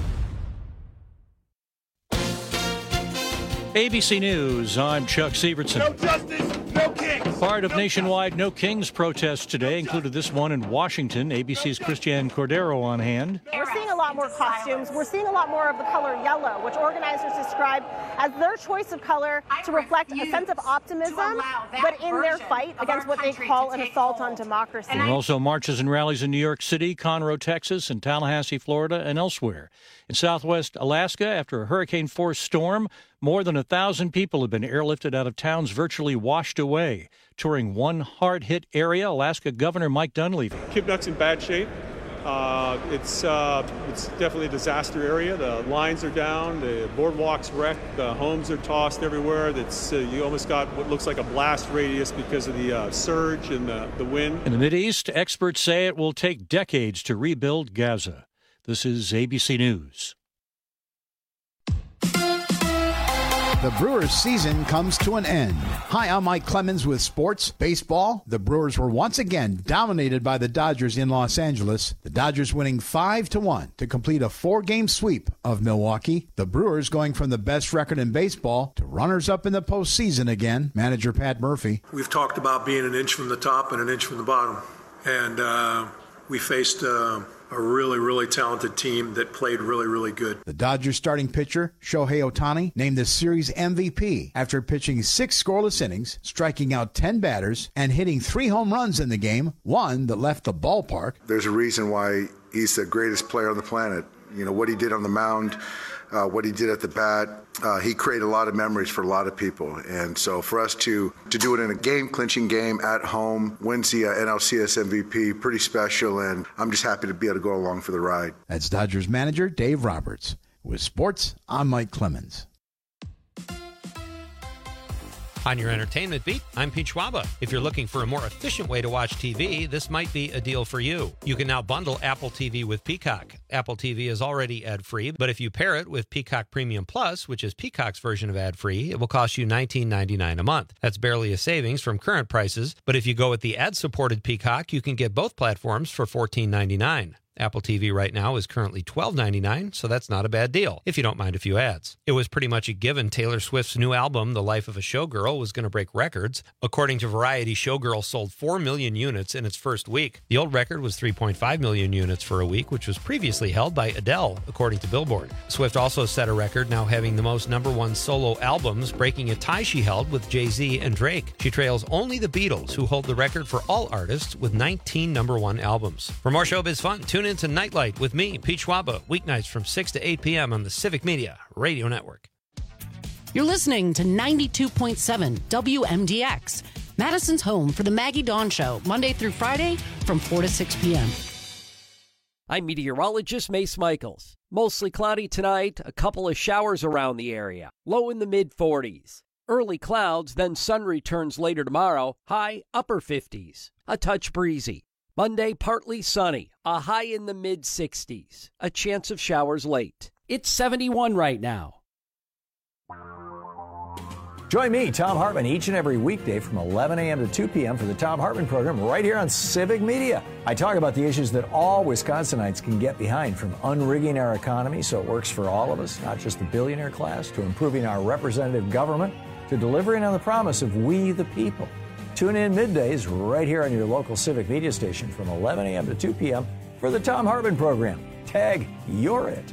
Speaker 3: A B C News, I'm Chuck Severson.
Speaker 22: No justice, no kings.
Speaker 3: Part of nationwide No Kings protests today included this one in Washington. A B C's Christiane Cordero on hand.
Speaker 8: We're seeing a lot more costumes. We're seeing a lot more of the color yellow, which organizers describe as their choice of color to reflect a sense of optimism, but in their fight against what they call an assault on democracy.
Speaker 3: There are also marches and rallies in New York City, Conroe, Texas, and Tallahassee, Florida, and elsewhere. In southwest Alaska, after a hurricane-force storm, more than a thousand people have been airlifted out of towns virtually washed away. Touring one hard-hit area, Alaska Governor Mike Dunleavy.
Speaker 11: Kipnuk's in bad shape. Uh, it's uh, it's definitely a disaster area. The lines are down, the boardwalk's wrecked, the homes are tossed everywhere. That's uh, you almost got what looks like a blast radius because of the uh, surge and the, the wind.
Speaker 3: In the Mideast, experts say it will take decades to rebuild Gaza. This is A B C News.
Speaker 12: The Brewers season comes to an end. Hi, I'm Mike Clemens with Sports Baseball. The Brewers were once again dominated by the Dodgers in Los Angeles. The Dodgers winning five to one to complete a four-game sweep of Milwaukee. The Brewers going from the best record in baseball to runners-up in the postseason again. Manager Pat Murphy.
Speaker 13: We've talked about being an inch from the top and an inch from the bottom. And uh, we faced uh, a really, really talented team that played really, really good.
Speaker 12: The Dodgers starting pitcher, Shohei Ohtani, named the series M V P after pitching six scoreless innings, striking out ten batters, and hitting three home runs in the game, one that left the ballpark.
Speaker 14: There's a reason why he's the greatest player on the planet. You know, what he did on the mound, uh, what he did at the bat, uh, he created a lot of memories for a lot of people. And so for us to to do it in a game-clinching game at home, wins the uh, N L C S M V P, pretty special, and I'm just happy to be able to go along for the ride.
Speaker 12: That's Dodgers manager Dave Roberts. With sports, I'm Mike Clemens.
Speaker 15: On your entertainment beat, I'm Pete Schwaba. If you're looking for a more efficient way to watch T V, this might be a deal for you. You can now bundle Apple T V with Peacock. Apple T V is already ad-free, but if you pair it with Peacock Premium Plus, which is Peacock's version of ad-free, it will cost you nineteen ninety-nine a month. That's barely a savings from current prices, but if you go with the ad-supported Peacock, you can get both platforms for fourteen ninety-nine. Apple T V right now is currently twelve ninety-nine, so that's not a bad deal, if you don't mind a few ads. It was pretty much a given Taylor Swift's new album, The Life of a Showgirl, was going to break records. According to Variety, Showgirl sold four million units in its first week. The old record was three point five million units for a week, which was previously held by Adele, according to Billboard. Swift also set a record, now having the most number one solo albums, breaking a tie she held with Jay-Z and Drake. She trails only the Beatles, who hold the record for all artists with nineteen number one albums. For more showbiz fun, tune in to Nightlight with me, Pete Schwaba, weeknights from six to eight p.m. on the Civic Media Radio Network.
Speaker 16: You're listening to ninety-two point seven W M D X, Madison's home for the Maggie Dawn Show, Monday through Friday from four to six p.m.
Speaker 29: I'm meteorologist Mace Michaels. Mostly cloudy tonight, a couple of showers around the area, low in the mid forties. Early clouds, then sun returns later tomorrow, high upper fifties. A touch breezy. Monday, partly sunny, a high in the mid sixties, a chance of showers late. It's seventy-one right now.
Speaker 2: Join me, Tom Hartman, each and every weekday from eleven a.m. to two p.m. for the Tom Hartman program right here on Civic Media. I talk about the issues that all Wisconsinites can get behind, from unrigging our economy so it works for all of us, not just the billionaire class, to improving our representative government, to delivering on the promise of we the people. Tune in middays right here on your local Civic Media station from eleven a.m. to two p.m. for the Tom Hartman program. Tag, you're it.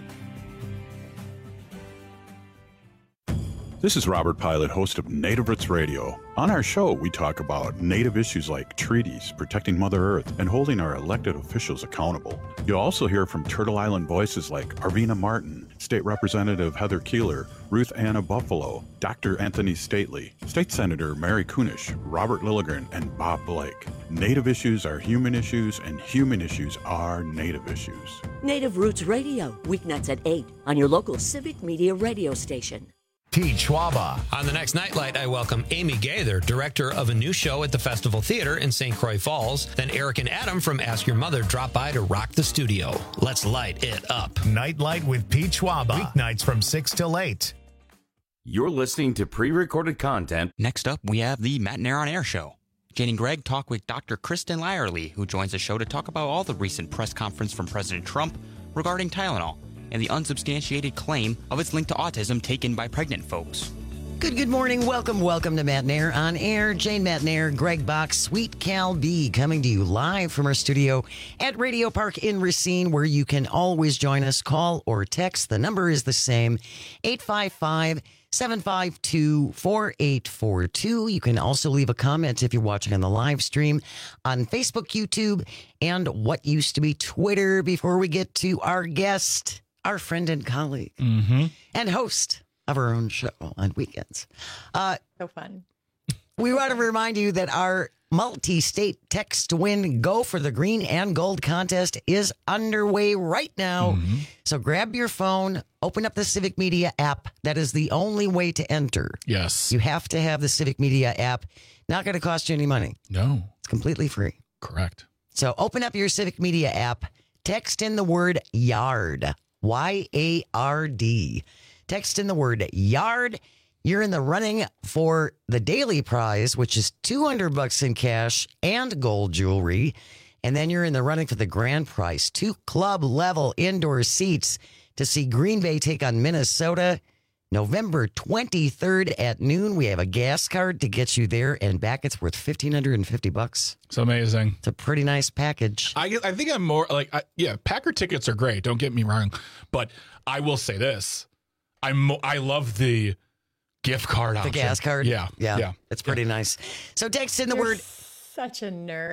Speaker 4: This is Robert Pilot, host of Native Roots Radio. On our show, we talk about Native issues like treaties, protecting Mother Earth, and holding our elected officials accountable. You'll also hear from Turtle Island voices like Arvina Martin, State Representative Heather Keeler, Ruth Anna Buffalo, Doctor Anthony Stately, State Senator Mary Kunish, Robert Lilligren, and Bob Blake. Native issues are human issues, and human issues are Native issues.
Speaker 5: Native Roots Radio, weeknights at eight on your local Civic Media radio station.
Speaker 1: Pete Schwaba.
Speaker 15: On the next Nightlight, I welcome Amy Gaither, director of a new show at the Festival Theater in Saint Croix Falls. Then Eric and Adam from Ask Your Mother drop by to rock the studio. Let's light it up.
Speaker 1: Nightlight with Pete Schwaba. Weeknights from six till eight.
Speaker 18: You're listening to pre-recorded content.
Speaker 19: Next up, we have the Matt Nair on Air show. Jane and Greg talk with Doctor Kristen Lyerly, who joins the show to talk about all the recent press conference from President Trump regarding Tylenol and the unsubstantiated claim of its link to autism taken by pregnant folks.
Speaker 10: Good, good morning. Welcome, welcome to Matt Nair on Air. Jane Matt Nair, Greg Box, Sweet Cal B, coming to you live from our studio at Radio Park in Racine, where you can always join us. Call or text. The number is the same, eight five five, seven five two, four eight four two. You can also leave a comment if you're watching on the live stream on Facebook, YouTube, and what used to be Twitter. Before we get to our guest, our friend and colleague,
Speaker 20: mm-hmm.
Speaker 10: and host of our own show on weekends. Uh,
Speaker 21: so fun.
Speaker 10: We want to remind you that our multi-state text to win Go for the Green and Gold contest is underway right now.
Speaker 20: Mm-hmm.
Speaker 10: So grab your phone, open up the Civic Media app. That is the only way to enter.
Speaker 20: Yes.
Speaker 10: You have to have the Civic Media app. Not going to cost you any money.
Speaker 20: No.
Speaker 10: It's completely free.
Speaker 20: Correct.
Speaker 10: So open up your Civic Media app, text in the word YARD, Y A R D. Text in the word YARD. You're in the running for the daily prize, which is two hundred bucks in cash and gold jewelry. And then you're in the running for the grand prize, two club level indoor seats to see Green Bay take on Minnesota November twenty-third at noon. We have a gas card to get you there and back. It's worth fifteen hundred fifty bucks.
Speaker 20: It's amazing.
Speaker 10: It's a pretty nice package.
Speaker 20: I, I think I'm more like, I, yeah, Packer tickets are great. Don't get me wrong. But I will say this. I'm, I love the gift card
Speaker 10: The
Speaker 20: option.
Speaker 10: gas card?
Speaker 20: Yeah.
Speaker 10: Yeah.
Speaker 20: Yeah.
Speaker 10: It's pretty
Speaker 20: yeah.
Speaker 10: nice. So text in the
Speaker 21: You're
Speaker 10: word.
Speaker 21: Such a nerd.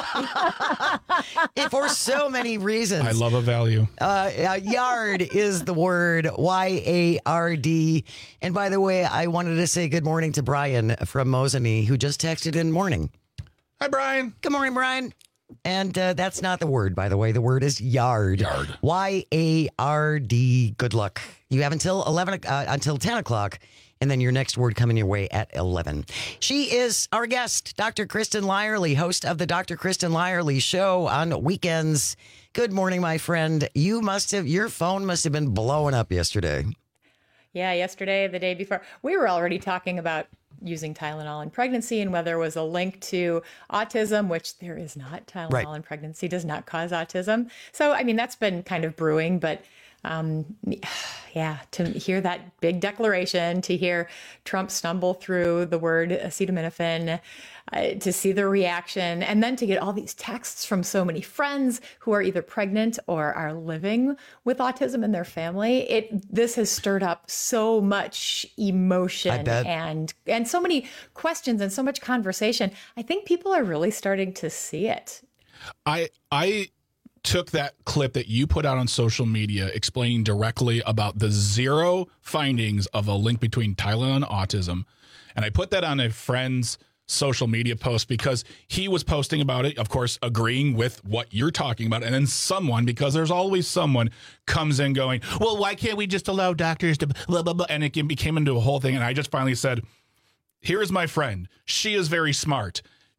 Speaker 10: For so many reasons.
Speaker 20: I love a value.
Speaker 10: Uh, uh, yard is the word, Y A R D. And by the way, I wanted to say good morning to Brian from Mosinee, who just texted in morning.
Speaker 20: Hi, Brian.
Speaker 10: Good morning, Brian. And uh, that's not the word, by the way. The word is yard.
Speaker 20: Yard.
Speaker 10: Y A R D. Good luck. You have until eleven, uh, until ten o'clock. And then your next word coming your way at eleven. She is our guest, Doctor Kristen Lyerly, host of the Doctor Kristen Lyerly Show on weekends. Good morning, my friend. You must have, your phone must have been blowing up yesterday.
Speaker 21: Yeah, yesterday, the day before, we were already talking about using Tylenol in pregnancy and whether there was a link to autism, which there is not. Tylenol
Speaker 10: Right.
Speaker 21: in pregnancy does not cause autism. So, I mean, that's been kind of brewing, but um, yeah, to hear that big declaration, to hear Trump stumble through the word acetaminophen, uh, to see the reaction, and then to get all these texts from so many friends who are either pregnant or are living with autism in their family. It this has stirred up so much emotion
Speaker 10: I bet.
Speaker 21: and and so many questions and so much conversation. I think people are really starting to see it.
Speaker 20: I I took that clip that you put out on social media explaining directly about the zero findings of a link between Tylenol and autism, and I put that on a friend's social media post because he was posting about it, of course, agreeing with what you're talking about. And then someone, because there's always someone, comes in going, well, why can't we just allow doctors to blah, blah, blah? And it became into a whole thing. And I just finally said, here is my friend. She is very smart.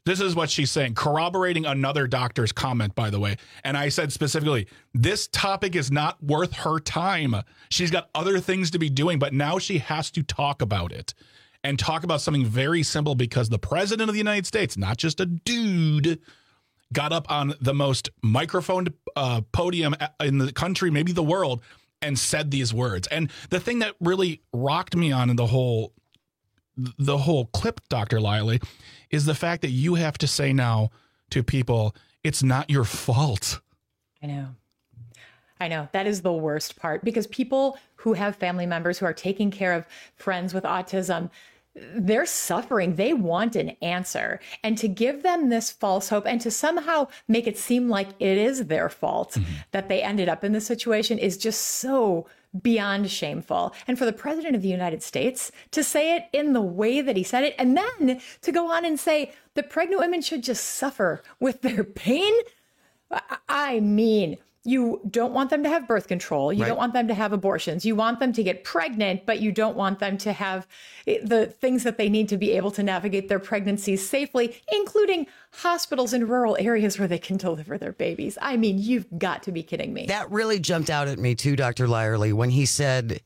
Speaker 20: This is what she's saying, corroborating another doctor's comment, by the way. And I said specifically, this topic is not worth her time. She's got other things to be doing, but now she has to talk about it and talk about something very simple because the president of the United States, not just a dude, got up on the most microphoned uh, podium in the country, maybe the world, and said these words. And the thing that really rocked me on in the whole the whole clip, Doctor Liley, is the fact that you have to say now to people, it's not your fault.
Speaker 21: I know. I know. That is the worst part, because people who have family members who are taking care of friends with autism, they're suffering. They want an answer. And to give them this false hope and to somehow make it seem like it is their fault mm-hmm. that they ended up in this situation is just so beyond shameful. And for the president of the United States to say it in the way that he said it, and then to go on and say that pregnant women should just suffer with their pain. I mean, you don't want them to have birth control. You right. don't want them to have abortions. You want them to get pregnant, but you don't want them to have the things that they need to be able to navigate their pregnancies safely, including hospitals in rural areas where they can deliver their babies. I mean, you've got to be kidding me.
Speaker 10: That really jumped out at me too, Doctor Lyerly, when he said,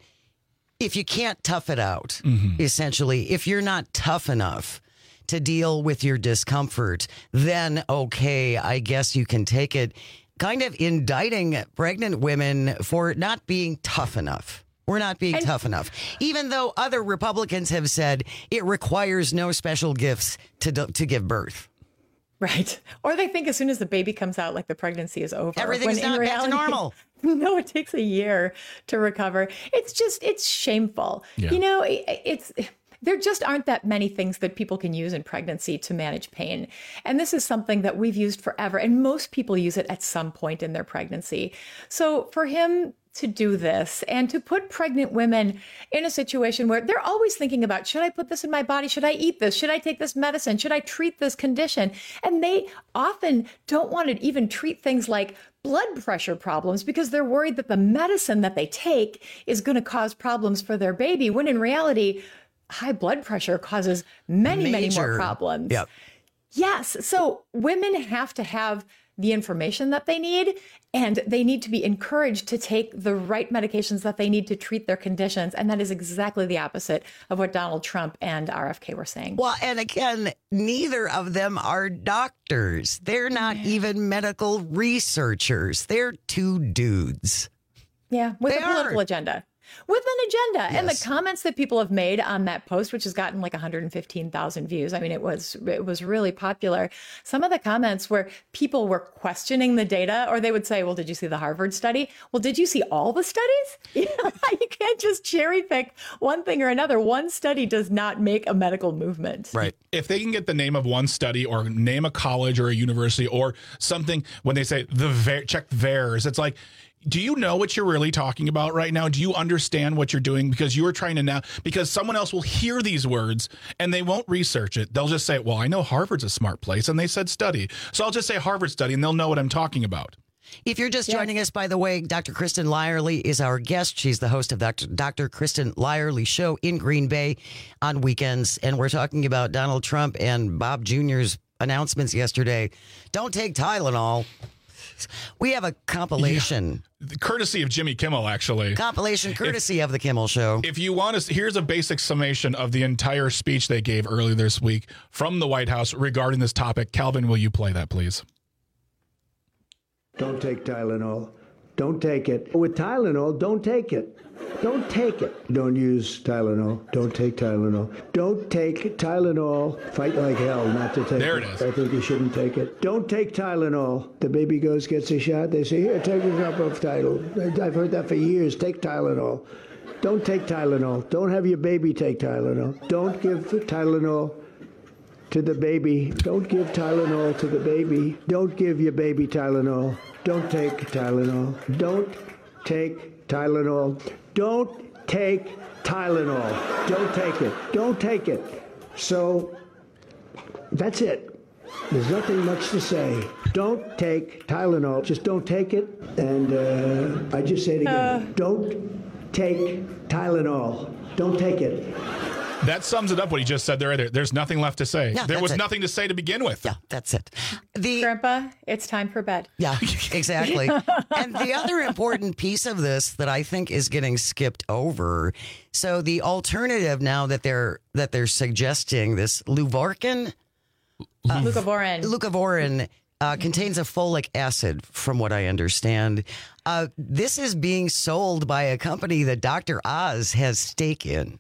Speaker 10: if you can't tough it out, mm-hmm. essentially, if you're not tough enough to deal with your discomfort, then okay, I guess you can take it. Kind of indicting pregnant women for not being tough enough. We're not being and, tough enough. Even though other Republicans have said it requires no special gifts to to give birth.
Speaker 21: Right. Or they think as soon as the baby comes out, like the pregnancy is over.
Speaker 10: Everything's not back to normal.
Speaker 21: No, it takes a year to recover. It's just, it's shameful. Yeah. You know, it, it's... There just aren't that many things that people can use in pregnancy to manage pain. And this is something that we've used forever. And most people use it at some point in their pregnancy. So for him to do this and to put pregnant women in a situation where they're always thinking about, should I put this in my body? Should I eat this? Should I take this medicine? Should I treat this condition? And they often don't want to even treat things like blood pressure problems because they're worried that the medicine that they take is going to cause problems for their baby, when in reality, high blood pressure causes many, Major. many more problems.
Speaker 10: Yep.
Speaker 21: Yes. So women have to have the information that they need, and they need to be encouraged to take the right medications that they need to treat their conditions. And that is exactly the opposite of what Donald Trump and R F K were saying.
Speaker 10: Well, and again, neither of them are doctors. They're not yeah. even medical researchers. They're two dudes.
Speaker 21: Yeah, with
Speaker 10: they
Speaker 21: a political
Speaker 10: are.
Speaker 21: agenda. With an agenda.
Speaker 10: Yes.
Speaker 21: And the comments that people have made on that post, which has gotten like one hundred fifteen thousand views. I mean, it was it was really popular. Some of the comments where people were questioning the data, or they would say, well, did you see the Harvard study? Well, did you see all the studies? You know, you can't just cherry pick one thing or another. One study does not make a medical movement.
Speaker 20: Right. If they can get the name of one study or name a college or a university or something, when they say the ver- check theirs, it's like, do you know what you're really talking about right now? Do you understand what you're doing? Because you are trying to now, because someone else will hear these words and they won't research it. They'll just say, well, I know Harvard's a smart place and they said study. So I'll just say Harvard study and they'll know what I'm talking about.
Speaker 10: If you're just joining us, by the way, Doctor Kristen Lyerly is our guest. She's the host of Doctor Doctor Kristen Lyerly Show in Green Bay on weekends. And we're talking about Donald Trump and Bob Junior's announcements yesterday. Don't take Tylenol. We have a compilation.
Speaker 20: Yeah. Courtesy of Jimmy Kimmel, actually.
Speaker 10: Compilation courtesy
Speaker 20: if,
Speaker 10: of the Kimmel Show.
Speaker 20: If you want to, here's a basic summation of the entire speech they gave earlier this week from the White House regarding this topic. Calvin, will you play that, please?
Speaker 6: Don't take Tylenol. Don't take it. With Tylenol, don't take it. Don't take it. Don't use Tylenol. Don't take Tylenol. Don't take Tylenol. Fight like hell not to take
Speaker 20: there
Speaker 6: it.
Speaker 20: There it is.
Speaker 6: I think you shouldn't take it. Don't take Tylenol. The baby goes, gets a shot. They say, here, take a drop of Tylenol. I've heard that for years. Take Tylenol. Don't take Tylenol. Don't have your baby take Tylenol. Don't give Tylenol to the baby. Don't give Tylenol to the baby. Don't give your baby Tylenol. Don't take Tylenol. Don't take Tylenol. Don't take Tylenol. Don't take it. Don't take it. So that's it. There's nothing much to say. Don't take Tylenol. Just don't take it. And uh, I just say it again. Uh. Don't take Tylenol. Don't take it.
Speaker 20: That sums it up what he just said there. there. There's nothing left to say.
Speaker 10: Yeah,
Speaker 20: there was
Speaker 10: it.
Speaker 20: nothing to say to begin with.
Speaker 10: Yeah, that's it. The
Speaker 21: Grandpa, it's time for bed.
Speaker 10: Yeah, exactly. And the other important piece of this that I think is getting skipped over. So the alternative now that they're that they're suggesting, this Luvorin,
Speaker 21: uh, Leucovorin,
Speaker 10: Leucovorin uh, contains a folic acid, from what I understand. Uh, this is being sold by a company that Doctor Oz has stake in.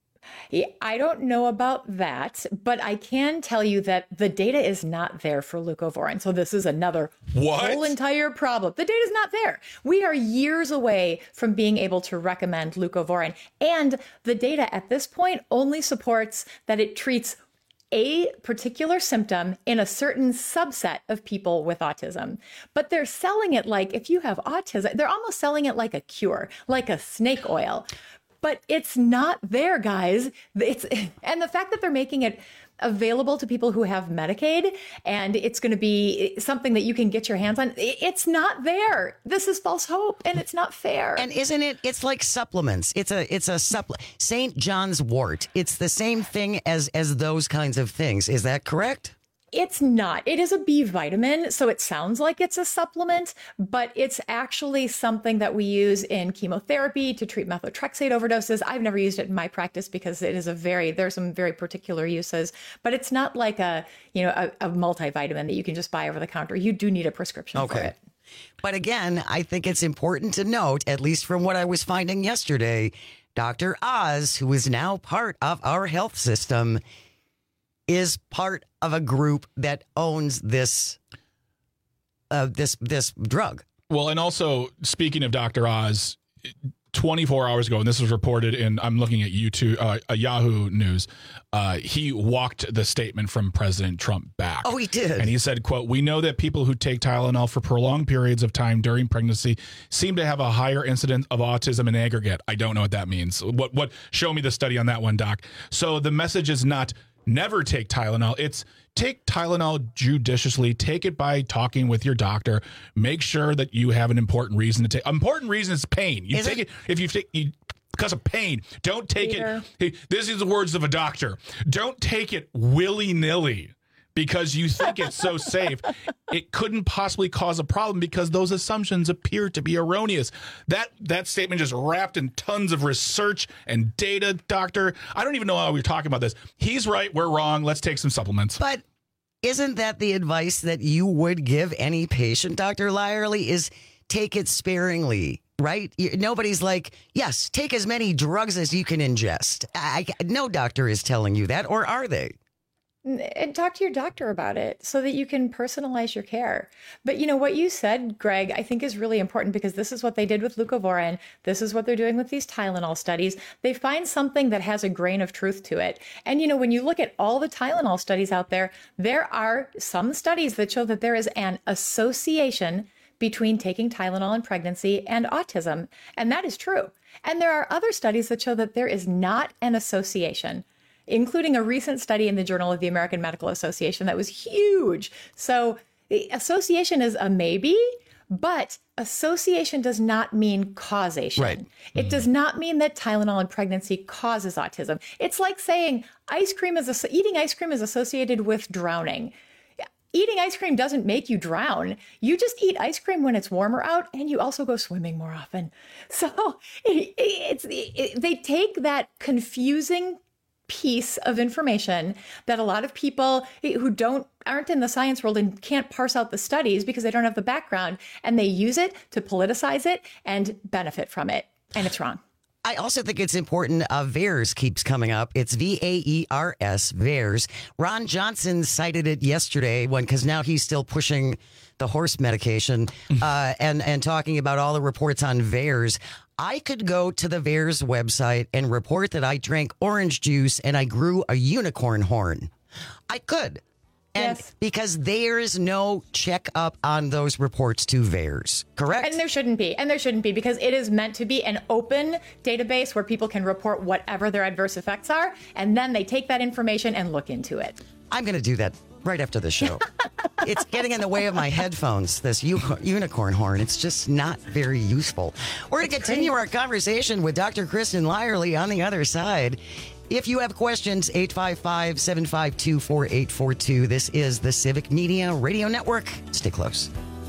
Speaker 21: I don't know about that, but I can tell you that the data is not there for leucovorin. So this is another
Speaker 20: what?
Speaker 21: whole entire problem. The data is not there. We are years away from being able to recommend leucovorin. And the data at this point only supports that it treats a particular symptom in a certain subset of people with autism. But they're selling it like, if you have autism, they're almost selling it like a cure, like a snake oil. But it's not there, guys. It's and the fact that they're making it available to people who have Medicaid and it's going to be something that you can get your hands on, it's not there. This is false hope and it's not fair.
Speaker 10: And isn't it? It's like supplements. It's a it's a supplement. Saint John's wort. It's the same thing as as those kinds of things. Is that correct?
Speaker 21: It's not. It is a B vitamin, so it sounds like it's a supplement, but it's actually something that we use in chemotherapy to treat methotrexate overdoses. I've never used it in my practice because it is a very, there's some very particular uses, but it's not like a, you know, a, a multivitamin that you can just buy over the counter. You do need a prescription
Speaker 10: okay.
Speaker 21: for it.
Speaker 10: But again, I think it's important to note, at least from what I was finding yesterday, Doctor Oz, who is now part of our health system, is part of a group that owns this uh, this this drug.
Speaker 20: Well, and also, speaking of Doctor Oz, twenty-four hours ago, and this was reported in, I'm looking at YouTube, uh, uh, Yahoo News, uh, he walked the statement from President Trump back.
Speaker 10: Oh, he did.
Speaker 20: And he said, quote, "We know that people who take Tylenol for prolonged periods of time during pregnancy seem to have a higher incidence of autism in aggregate." I don't know what that means. What, what, show me the study on that one, Doc. So the message is not never take Tylenol. It's take Tylenol judiciously. Take it by talking with your doctor. Make sure that you have an important reason to take. Important reason is pain. You
Speaker 10: is
Speaker 20: take it, it if you take you because of pain. Don't take
Speaker 21: Peter.
Speaker 20: it. This is the words of a doctor. Don't take it willy nilly because you think it's so safe. It couldn't possibly cause a problem because those assumptions appear to be erroneous. That that statement just wrapped in tons of research and data, doctor. I don't even know how we're talking about this. He's right. We're wrong. Let's take some supplements.
Speaker 10: But isn't that the advice that you would give any patient, Doctor Lyerly, is take it sparingly, right? Nobody's like, yes, take as many drugs as you can ingest. I, no doctor is telling you that, or are they?
Speaker 21: And talk to your doctor about it so that you can personalize your care. But you know, what you said, Greg, I think is really important because this is what they did with leucovorin. This is what they're doing with these Tylenol studies. They find something that has a grain of truth to it. And you know, when you look at all the Tylenol studies out there, there are some studies that show that there is an association between taking Tylenol in pregnancy and autism. And that is true. And there are other studies that show that there is not an association, including a recent study in the Journal of the American Medical Association that was huge. So association is a maybe, but association does not mean causation.
Speaker 10: Right.
Speaker 21: It mm-hmm. does not mean that Tylenol in pregnancy causes autism. It's like saying ice cream is eating ice cream is associated with drowning. Eating ice cream doesn't make you drown. You just eat ice cream when it's warmer out, and you also go swimming more often. So it, it's it, they take that confusing piece of information that a lot of people who don't aren't in the science world and can't parse out the studies because they don't have the background, and they use it to politicize it and benefit from it, and it's wrong.
Speaker 10: I also think it's important. Uh, VAERS keeps coming up. It's V A E R S, VAERS. Ron Johnson cited it yesterday when, because now he's still pushing the horse medication uh, and, and talking about all the reports on VAERS. I could go to the VAERS website and report that I drank orange juice and I grew a unicorn horn. I could. And
Speaker 21: yes.
Speaker 10: because there is no checkup on those reports to VAERS, correct?
Speaker 21: And there shouldn't be. And there shouldn't be because it is meant to be an open database where people can report whatever their adverse effects are. And then they take that information and look into it.
Speaker 10: I'm going to do that right after the show. It's getting in the way of my headphones, this u- unicorn horn. It's just not very useful. We're going to continue our conversation with Doctor Kristen Lyerly on the other side. If you have questions, eight five five, seven five two, four eight four two. This is the Civic Media Radio Network. Stay close.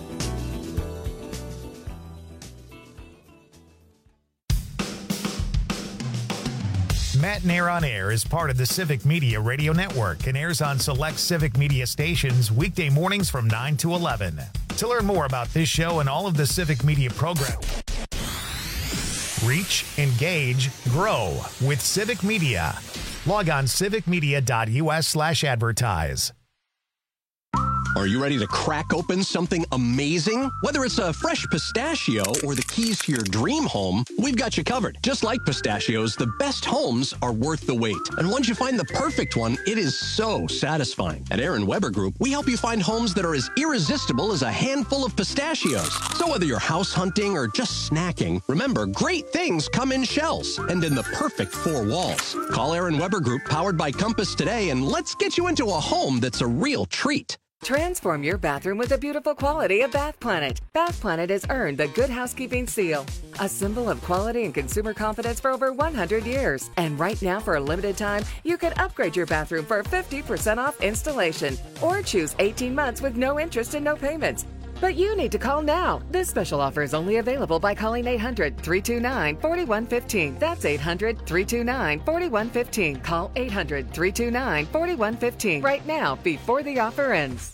Speaker 1: Matt Nair on Air is part of the Civic Media Radio Network and airs on select Civic Media stations weekday mornings from nine to eleven. To learn more about this show and all of the Civic Media programs, reach, engage, grow with Civic Media. Log on civicmedia.us slash advertise.
Speaker 7: Are you ready to crack open something amazing? Whether it's a fresh pistachio or the keys to your dream home, we've got you covered. Just like pistachios, the best homes are worth the wait. And once you find the perfect one, it is so satisfying. At Aaron Weber Group, we help you find homes that are as irresistible as a handful of pistachios. So whether you're house hunting or just snacking, remember, great things come in shells and in the perfect four walls. Call Aaron Weber Group, powered by Compass, today, and let's get you into a home that's a real treat.
Speaker 9: Transform your bathroom with the beautiful quality of Bath Planet. Bath Planet has earned the Good Housekeeping seal, a symbol of quality and consumer confidence for over one hundred years. And right now, for a limited time, you can upgrade your bathroom for fifty percent off installation or choose eighteen months with no interest and no payments. But you need to call now. This special offer is only available by calling eight hundred, three two nine, four one one five. That's eight hundred, three two nine, four one one five. Call eight hundred, three two nine, four one one five right now before the offer ends.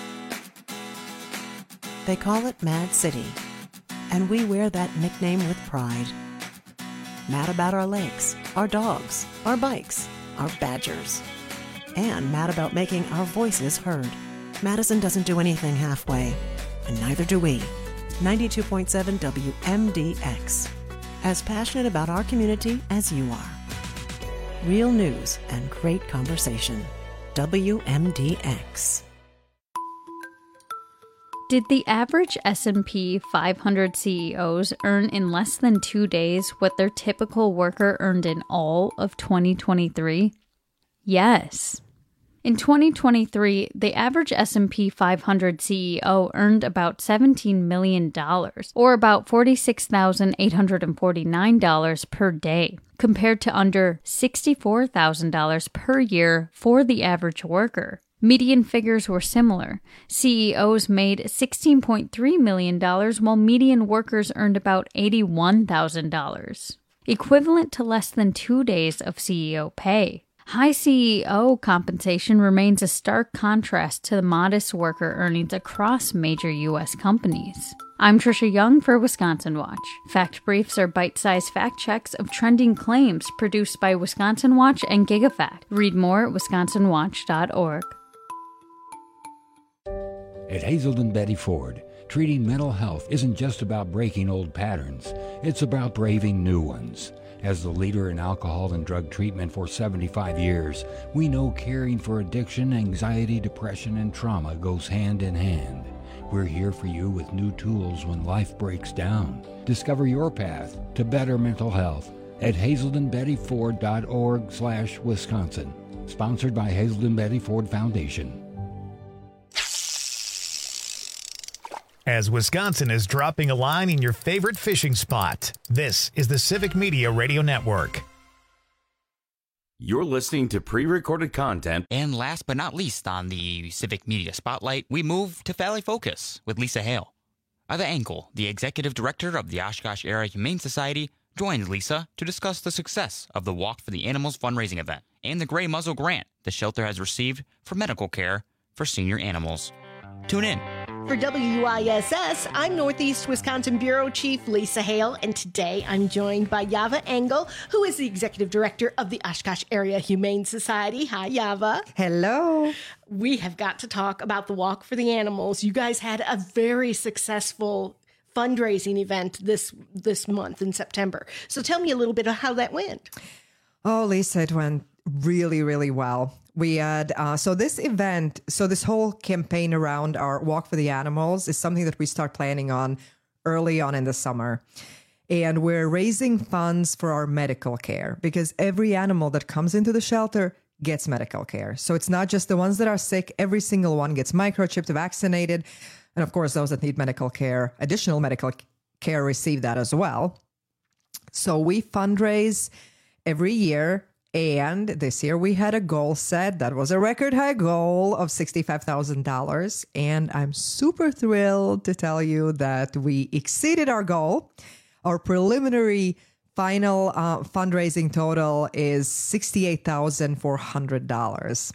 Speaker 17: They call it Mad City, and we wear that nickname with pride. Mad about our lakes, our dogs, our bikes, our badgers, and mad about making our voices heard. Madison doesn't do anything halfway, and neither do we. ninety-two point seven W M D X. As passionate about our community as you are. Real news and great conversation. W M D X.
Speaker 23: Did the average S and P five hundred C E Os earn in less than two days what their typical worker earned in all of twenty twenty-three? Yes. In twenty twenty-three, the average S and P five hundred C E O earned about seventeen million dollars, or about forty-six thousand eight hundred forty-nine dollars per day, compared to under sixty-four thousand dollars per year for the average worker. Median figures were similar. C E Os made sixteen point three million dollars, while median workers earned about eighty-one thousand dollars, equivalent to less than two days of C E O pay. High C E O compensation remains a stark contrast to the modest worker earnings across major U S companies. I'm Trisha Young for Wisconsin Watch. Fact Briefs are bite-sized fact checks of trending claims produced by Wisconsin Watch and GigaFact. Read more at wisconsin watch dot org.
Speaker 24: At Hazelden Betty Ford, treating mental health isn't just about breaking old patterns. It's about braving new ones. As the leader in alcohol and drug treatment for seventy-five years, we know caring for addiction, anxiety, depression, and trauma goes hand in hand. We're here for you with new tools when life breaks down. Discover your path to better mental health at hazelden betty ford dot org slash Wisconsin. Sponsored by Hazelden Betty Ford Foundation.
Speaker 1: As Wisconsin is dropping a line in your favorite fishing spot, this is the Civic Media Radio Network.
Speaker 18: You're listening to pre-recorded content.
Speaker 19: And last but not least on the Civic Media Spotlight, we move to Valley Focus with Lisa Hale. Eva Engel, the executive director of the Oshkosh Area Humane Society, joins Lisa to discuss the success of the Walk for the Animals fundraising event and the Gray Muzzle grant the shelter has received for medical care for senior animals. Tune in.
Speaker 25: For W I S S, I'm Northeast Wisconsin Bureau Chief Lisa Hale, and today I'm joined by Eva Engel, who is the Executive Director of the Oshkosh Area Humane Society. Hi, Eva.
Speaker 26: Hello.
Speaker 25: We have got to talk about the Walk for the Animals. You guys had a very successful fundraising event this this month in September. So tell me a little bit of how that went.
Speaker 26: Oh, Lisa, it went really, really well. We had, uh, so this event, so this whole campaign around our Walk for the Animals is something that we start planning on early on in the summer. And we're raising funds for our medical care because every animal that comes into the shelter gets medical care. So it's not just the ones that are sick. Every single one gets microchipped, vaccinated. And of course, those that need medical care, additional medical care, receive that as well. So we fundraise every year. And this year we had a goal set that was a record high goal of sixty-five thousand dollars. And I'm super thrilled to tell you that we exceeded our goal. Our preliminary final uh, fundraising total is sixty-eight thousand four hundred dollars.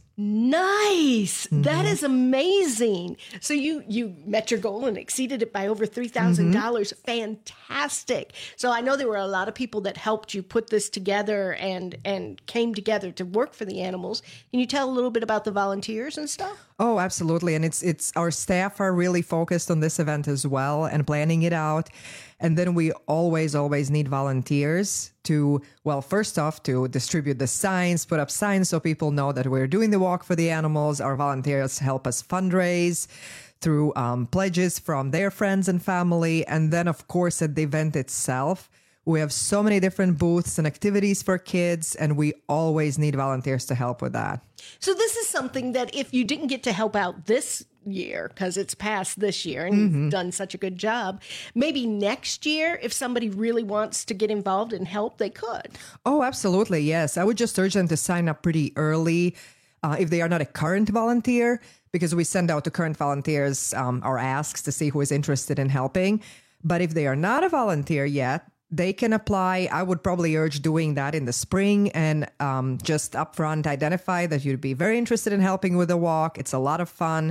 Speaker 25: Nice. Mm-hmm. That is amazing. So you you met your goal and exceeded it by over three thousand dollars. Mm-hmm. Fantastic. So I know there were a lot of people that helped you put this together and and came together to work for the animals. Can you tell a little bit about the volunteers and stuff?
Speaker 26: Oh, absolutely. And it's it's our staff are really focused on this event as well and planning it out. And then we always, always need volunteers to, well, first off, to distribute the signs, put up signs so people know that we're doing the walk for the animals. Our volunteers help us fundraise through um, pledges from their friends and family. And then, of course, at the event itself, we have so many different booths and activities for kids, and we always need volunteers to help with that. So
Speaker 25: this is something that if you didn't get to help out this year, because it's past this year and
Speaker 26: Mm-hmm.
Speaker 25: you've done such a good job, maybe next year, if somebody really wants to get involved and help, they could.
Speaker 26: Oh, absolutely. Yes. I would just urge them to sign up pretty early uh, if they are not a current volunteer, because we send out to current volunteers um, our asks to see who is interested in helping. But if they are not a volunteer yet, they can apply. I would probably urge doing that in the spring and um, just upfront identify that you'd be very interested in helping with the walk. It's a lot of fun.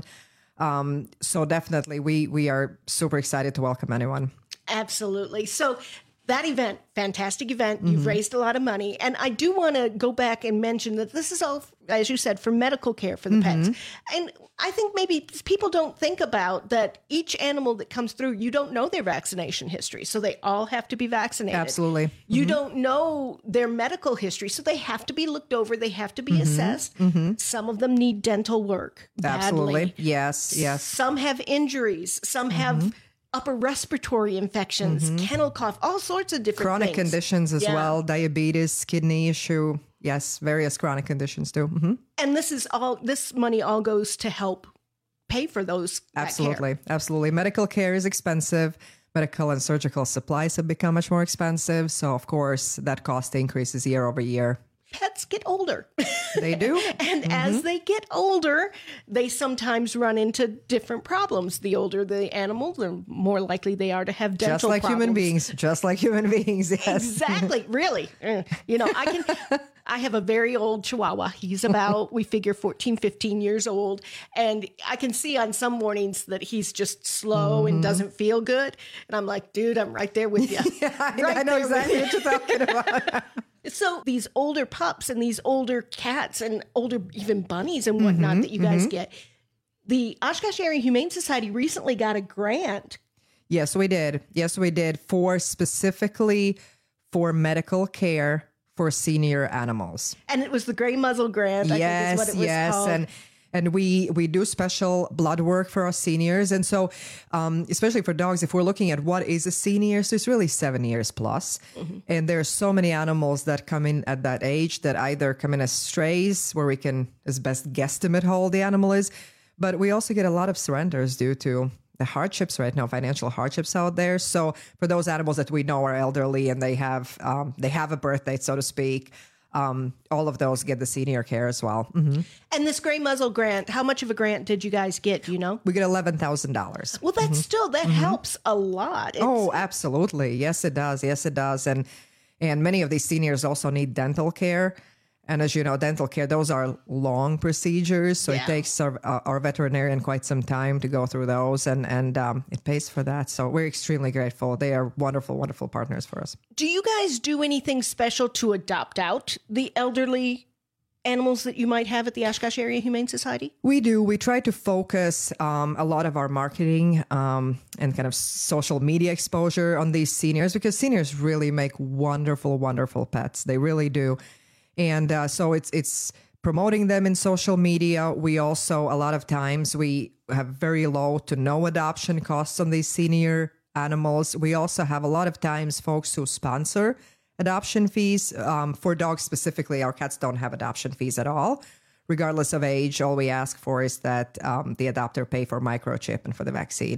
Speaker 26: Um, so definitely we, we are super excited to welcome anyone.
Speaker 25: Absolutely. So that event, fantastic event. You've
Speaker 26: Mm-hmm.
Speaker 25: raised a lot of money. And I do want to go back and mention that this is all, as you said, for medical care for the
Speaker 26: Mm-hmm.
Speaker 25: pets. And I think maybe people don't think about that each animal that comes through, you don't know their vaccination history. So they all have to be vaccinated.
Speaker 26: Absolutely.
Speaker 25: You
Speaker 26: Mhm.
Speaker 25: don't know their medical history. So they have to be looked over. They have to be
Speaker 26: Mhm.
Speaker 25: assessed.
Speaker 26: Mhm.
Speaker 25: Some of them need dental work badly.
Speaker 26: Absolutely. Yes. Yes.
Speaker 25: Some have injuries. Some have upper respiratory infections,
Speaker 26: Mhm.
Speaker 25: kennel cough, all sorts of different
Speaker 26: Chronic
Speaker 25: things.
Speaker 26: conditions as
Speaker 25: Yeah.
Speaker 26: well, diabetes, kidney issue. Yes, various chronic conditions too. hmm
Speaker 25: And this is all, this money all goes to help pay for those. that care.
Speaker 26: Absolutely. Absolutely. Medical care is expensive. Medical and surgical supplies have become much more expensive. So, of course, that cost increases year over year.
Speaker 25: Pets get older.
Speaker 26: They do.
Speaker 25: And as they get older, they sometimes run into different problems. The older the animal, the more likely they are to have dental
Speaker 26: Just like
Speaker 25: problems.
Speaker 26: human beings. Just like human beings. Yes.
Speaker 25: Exactly. Really. Uh, You know, I can, I have a very old Chihuahua. He's about, we figure fourteen, fifteen years old. And I can see on some mornings that he's just slow and doesn't feel good. And I'm like, dude, I'm right there with you.
Speaker 26: I,
Speaker 25: Right
Speaker 26: I know
Speaker 25: there with
Speaker 26: exactly
Speaker 25: you.
Speaker 26: what you're talking about.
Speaker 25: So these older pups and these older cats and older even bunnies and whatnot
Speaker 26: Mhm,
Speaker 25: that you guys
Speaker 26: mhm.
Speaker 25: get, the Oshkosh Area Humane Society recently got a grant.
Speaker 26: Yes, we did. Yes, we did for specifically for medical care for senior animals.
Speaker 25: And it was the Gray Muzzle Grant, I
Speaker 26: yes,
Speaker 25: think is what it was
Speaker 26: yes,
Speaker 25: called.
Speaker 26: and and we we do special blood work for our seniors, and so um, especially for dogs, if we're looking at what is a senior, so it's really seven years plus,
Speaker 25: Mhm.
Speaker 26: and there are so many animals that come in at that age that either come in as strays, where we can as best guesstimate how old the animal is, but we also get a lot of surrenders due to the hardships right now, financial hardships out there. So for those animals that we know are elderly and they have um, they have a birth date, so to speak, um, all of those get the senior care as well. hmm
Speaker 25: And this Gray Muzzle Grant, how much of a grant did you guys get? Do you know?
Speaker 26: We get eleven thousand dollars.
Speaker 25: Well, that's still, that helps a lot. It's-
Speaker 26: Oh, absolutely. Yes, it does. Yes, it does. And and many of these seniors also need dental care. And as you know, dental care, those are long procedures. So
Speaker 25: Yeah.
Speaker 26: it takes our, uh, our veterinarian quite some time to go through those. And, and um, it pays for that. So we're extremely grateful. They are wonderful, wonderful partners for us.
Speaker 25: Do you guys do anything special to adopt out the elderly animals that you might have at the Oshkosh Area Humane Society?
Speaker 26: We do. We try to focus um, a lot of our marketing um, and kind of social media exposure on these seniors, because seniors really make wonderful, wonderful pets. They really do. And uh, so it's it's promoting them in social media. We also, a lot of times, we have very low to no adoption costs on these senior animals. We also have a lot of times folks who sponsor adoption fees. Um, for dogs specifically, our cats don't have adoption fees at all. Regardless of age, all we ask for is that um, the adopter pay for microchip and for the vaccine.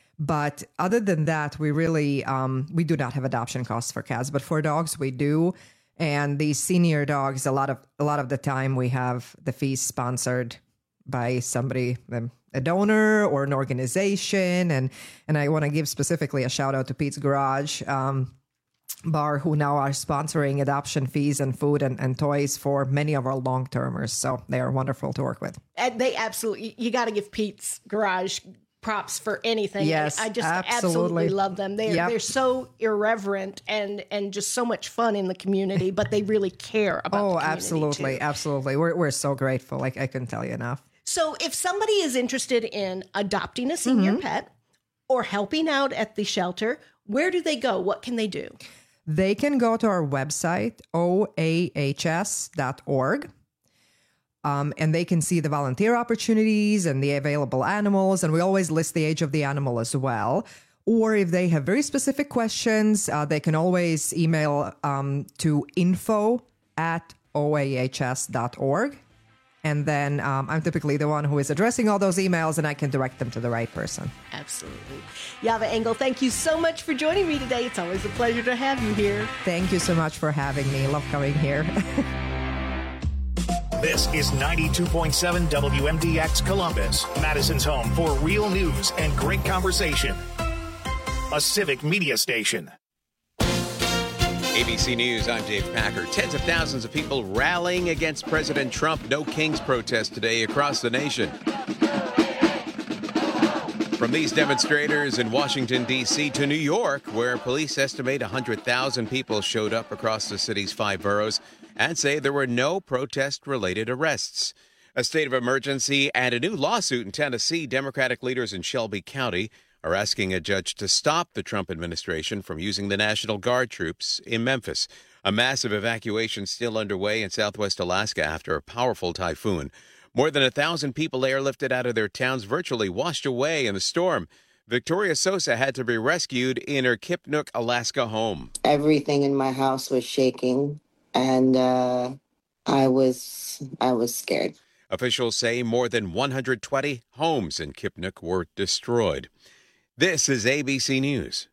Speaker 26: But other than that, we really, um, we do not have adoption costs for cats. But for dogs, we do. And these senior dogs, a lot of a lot of the time, we have the feast sponsored by somebody, um, a donor or an organization. And and I want to give specifically a shout out to Pete's Garage um, Bar, who now are sponsoring adoption fees and food and, and toys for many of our long-termers. So they are wonderful to work with.
Speaker 25: And they absolutely, you got to give Pete's Garage props for anything.
Speaker 26: Yes,
Speaker 25: I just
Speaker 26: absolutely,
Speaker 25: absolutely love them. They're
Speaker 26: Yep.
Speaker 25: they're so irreverent and and just so much fun in the community, but they really care about
Speaker 26: Oh,
Speaker 25: the community
Speaker 26: absolutely,
Speaker 25: too.
Speaker 30: absolutely.
Speaker 26: We're we're so grateful. Like I couldn't tell you enough.
Speaker 25: So if somebody is interested in adopting a senior
Speaker 26: Mhm.
Speaker 25: pet or helping out at the shelter, where do they go? What can they do?
Speaker 26: They can go to our website, O A H S dot org. Um, and they can see the volunteer opportunities and the available animals. And we always list the age of the animal as well. Or if they have very specific questions, uh, they can always email um, to info at O A H S dot org. And then um, I'm typically the one who is addressing all those emails, and I can direct them to the right person.
Speaker 25: Absolutely. Yava Engel, thank you so much for joining me today. It's always a pleasure to have you here.
Speaker 26: Thank you so much for having me. Love coming here.
Speaker 1: This is ninety-two point seven W M D X Columbus, Madison's home for real news and great conversation. A civic media station.
Speaker 3: A B C News, I'm Dave Packer. Tens of thousands of people rallying against President Trump No Kings protest today across the nation. From these demonstrators in Washington, D C to New York, where police estimate one hundred thousand people showed up across the city's five boroughs and say there were no protest-related arrests. A state of emergency and a new lawsuit in Tennessee. Democratic leaders in Shelby County are asking a judge to stop the Trump administration from using the National Guard troops in Memphis. A massive evacuation still underway in southwest Alaska after a powerful typhoon. More than a thousand people airlifted out of their towns, virtually washed away in the storm. Victoria Sosa had to be rescued in her Kipnuk, Alaska home.
Speaker 8: Everything in my house was shaking, and uh, I was I was scared.
Speaker 3: Officials say more than one hundred twenty homes in Kipnuk were destroyed. This is A B C News.